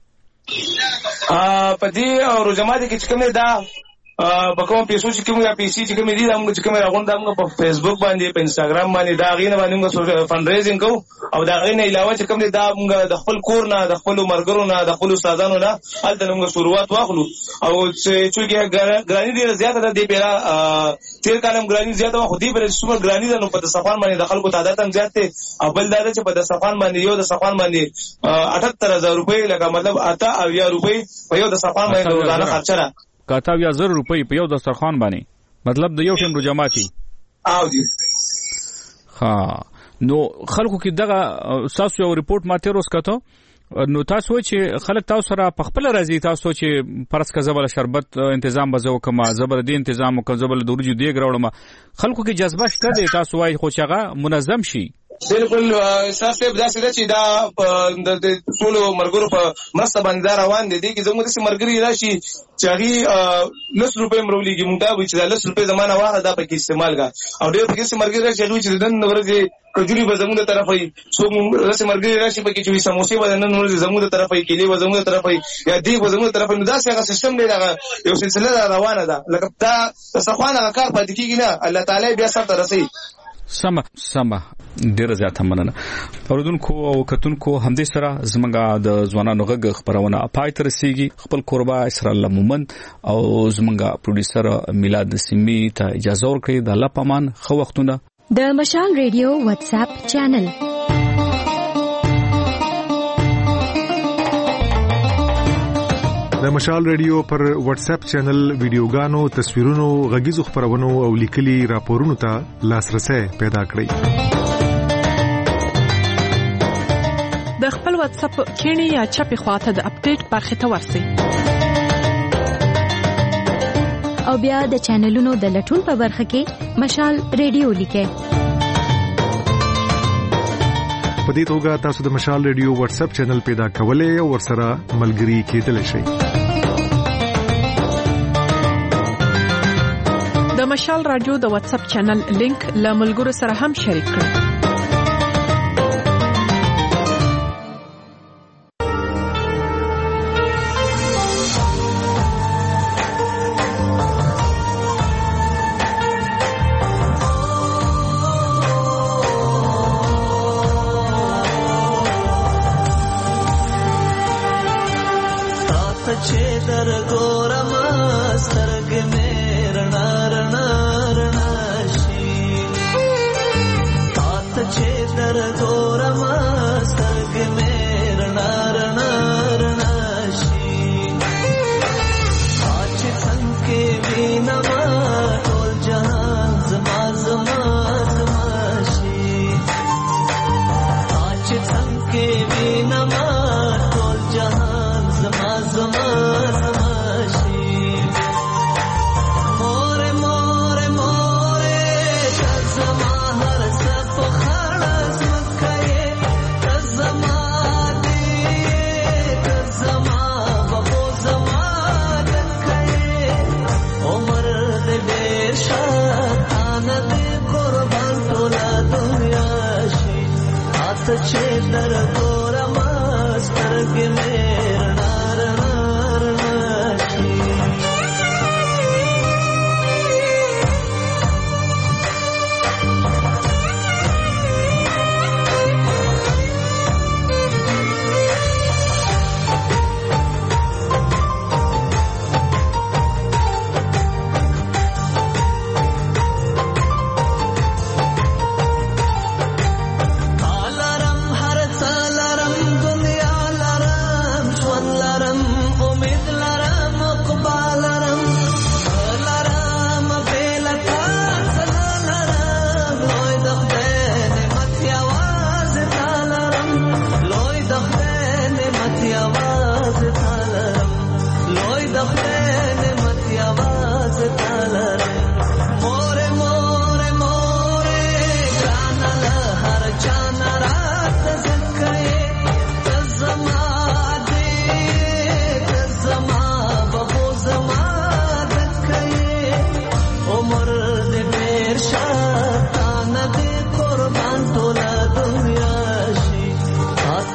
[SPEAKER 12] په دې روجمات کې چې کوم دا په کوم پیسو چې کوم یا پیسې چې کوم دي موږ چې کوم راغون دا موږ په فیسبوک باندې په انستګرام باندې دا غینه باندې موږ فند ریزینګ کوو او دا غینه علاوه چې کوم دا موږ د خپل کور نه د خپل مرګرو نه د خپل استادانو نه هلته موږ شروعات واخلو او چې ګرانی ډیره زیاته ده دی پیرا تیر کالم ګرانی زیاته خو دی پر څومره ګرانی ده نو په صفان باندې د خلکو تعداد هم زیات دي او بل دا چې په د صفان باندې یو د صفان باندې اٹھہتر ہزار روپۍ لکه مطلب اته او یا روپۍ په یو د صفان باندې روزانه خرچه را کاته یا زر روپۍ په یو دسترخوان باندې مطلب د یو ټیم روجماتي او دي.
[SPEAKER 5] ها نو خلکو کې دغه تاسو یو ریپورت ما تیر اوس کاته نو تاسو چې خلک تاسو سره په خپل راځي تاسو چې پرس کا زبل شربت تنظیم بزو کما زبر دي تنظیم او زبل د ورجو دی ګراوړم خلکو کې جذبه شته دي تاسو وايي خو چاغه منظم شي.
[SPEAKER 12] بالکل احساس به داسې ده چې دا د ټول مرګرو په مرسته باندې روان دي دي چې زموږ د مرګري راشي چې هغه لس روپۍ مرولېږي مونږ ته وي چې لس روپۍ زمانه واه دا پکې استعمال کا او ډېر پکې مرګري راشي چې د نن ورځې کجوري به زموږ د طرفې څو رس مرګري راشي پکې چې سموسې به نن ورځې زموږ د طرفې کېلې به زموږ د طرفې یا دی به زموږ د طرفې نو دا څنګه سیستم دی دا یو سلسله روانه ده لکه دا څخوانه کار پاتې کیږي نه الله تعالی بیا سره رسي.
[SPEAKER 5] سم سم ډیر زیات مننه اوردونکو او کتونکو همدې سره زمونږه د ځوانانو غږ خبرونه پای تر رسیدي خپل قربا اسرائیل مومن او زمونږه پروډوسر میلاد سیمي ته اجازه ورکړي د الله پامان خو وختونه
[SPEAKER 13] د مشال ریډیو واتس اپ چینل
[SPEAKER 14] د مشال ریډیو پر واتس اپ چینل ویډیوګانو تصویرونو غږیزو خبرونو او لیکلي راپورونو ته لاسرسي پیدا کړئ.
[SPEAKER 15] د خپل واتس اپ کینی یا چپی خواته د اپډیټ برخه ته ورسئ
[SPEAKER 13] او بیا د چینلونو د لټون په برخه کې مشال ریډیو لیکئ.
[SPEAKER 14] په دې توګه تاسو د مشال ریډیو واتس اپ چینل پیدا کولای او ورسره ملګري کېدلی شئ.
[SPEAKER 15] د مشال رادیو د واتس اپ چینل لینک له ملګرو سره هم شریک کړئ.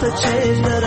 [SPEAKER 16] چې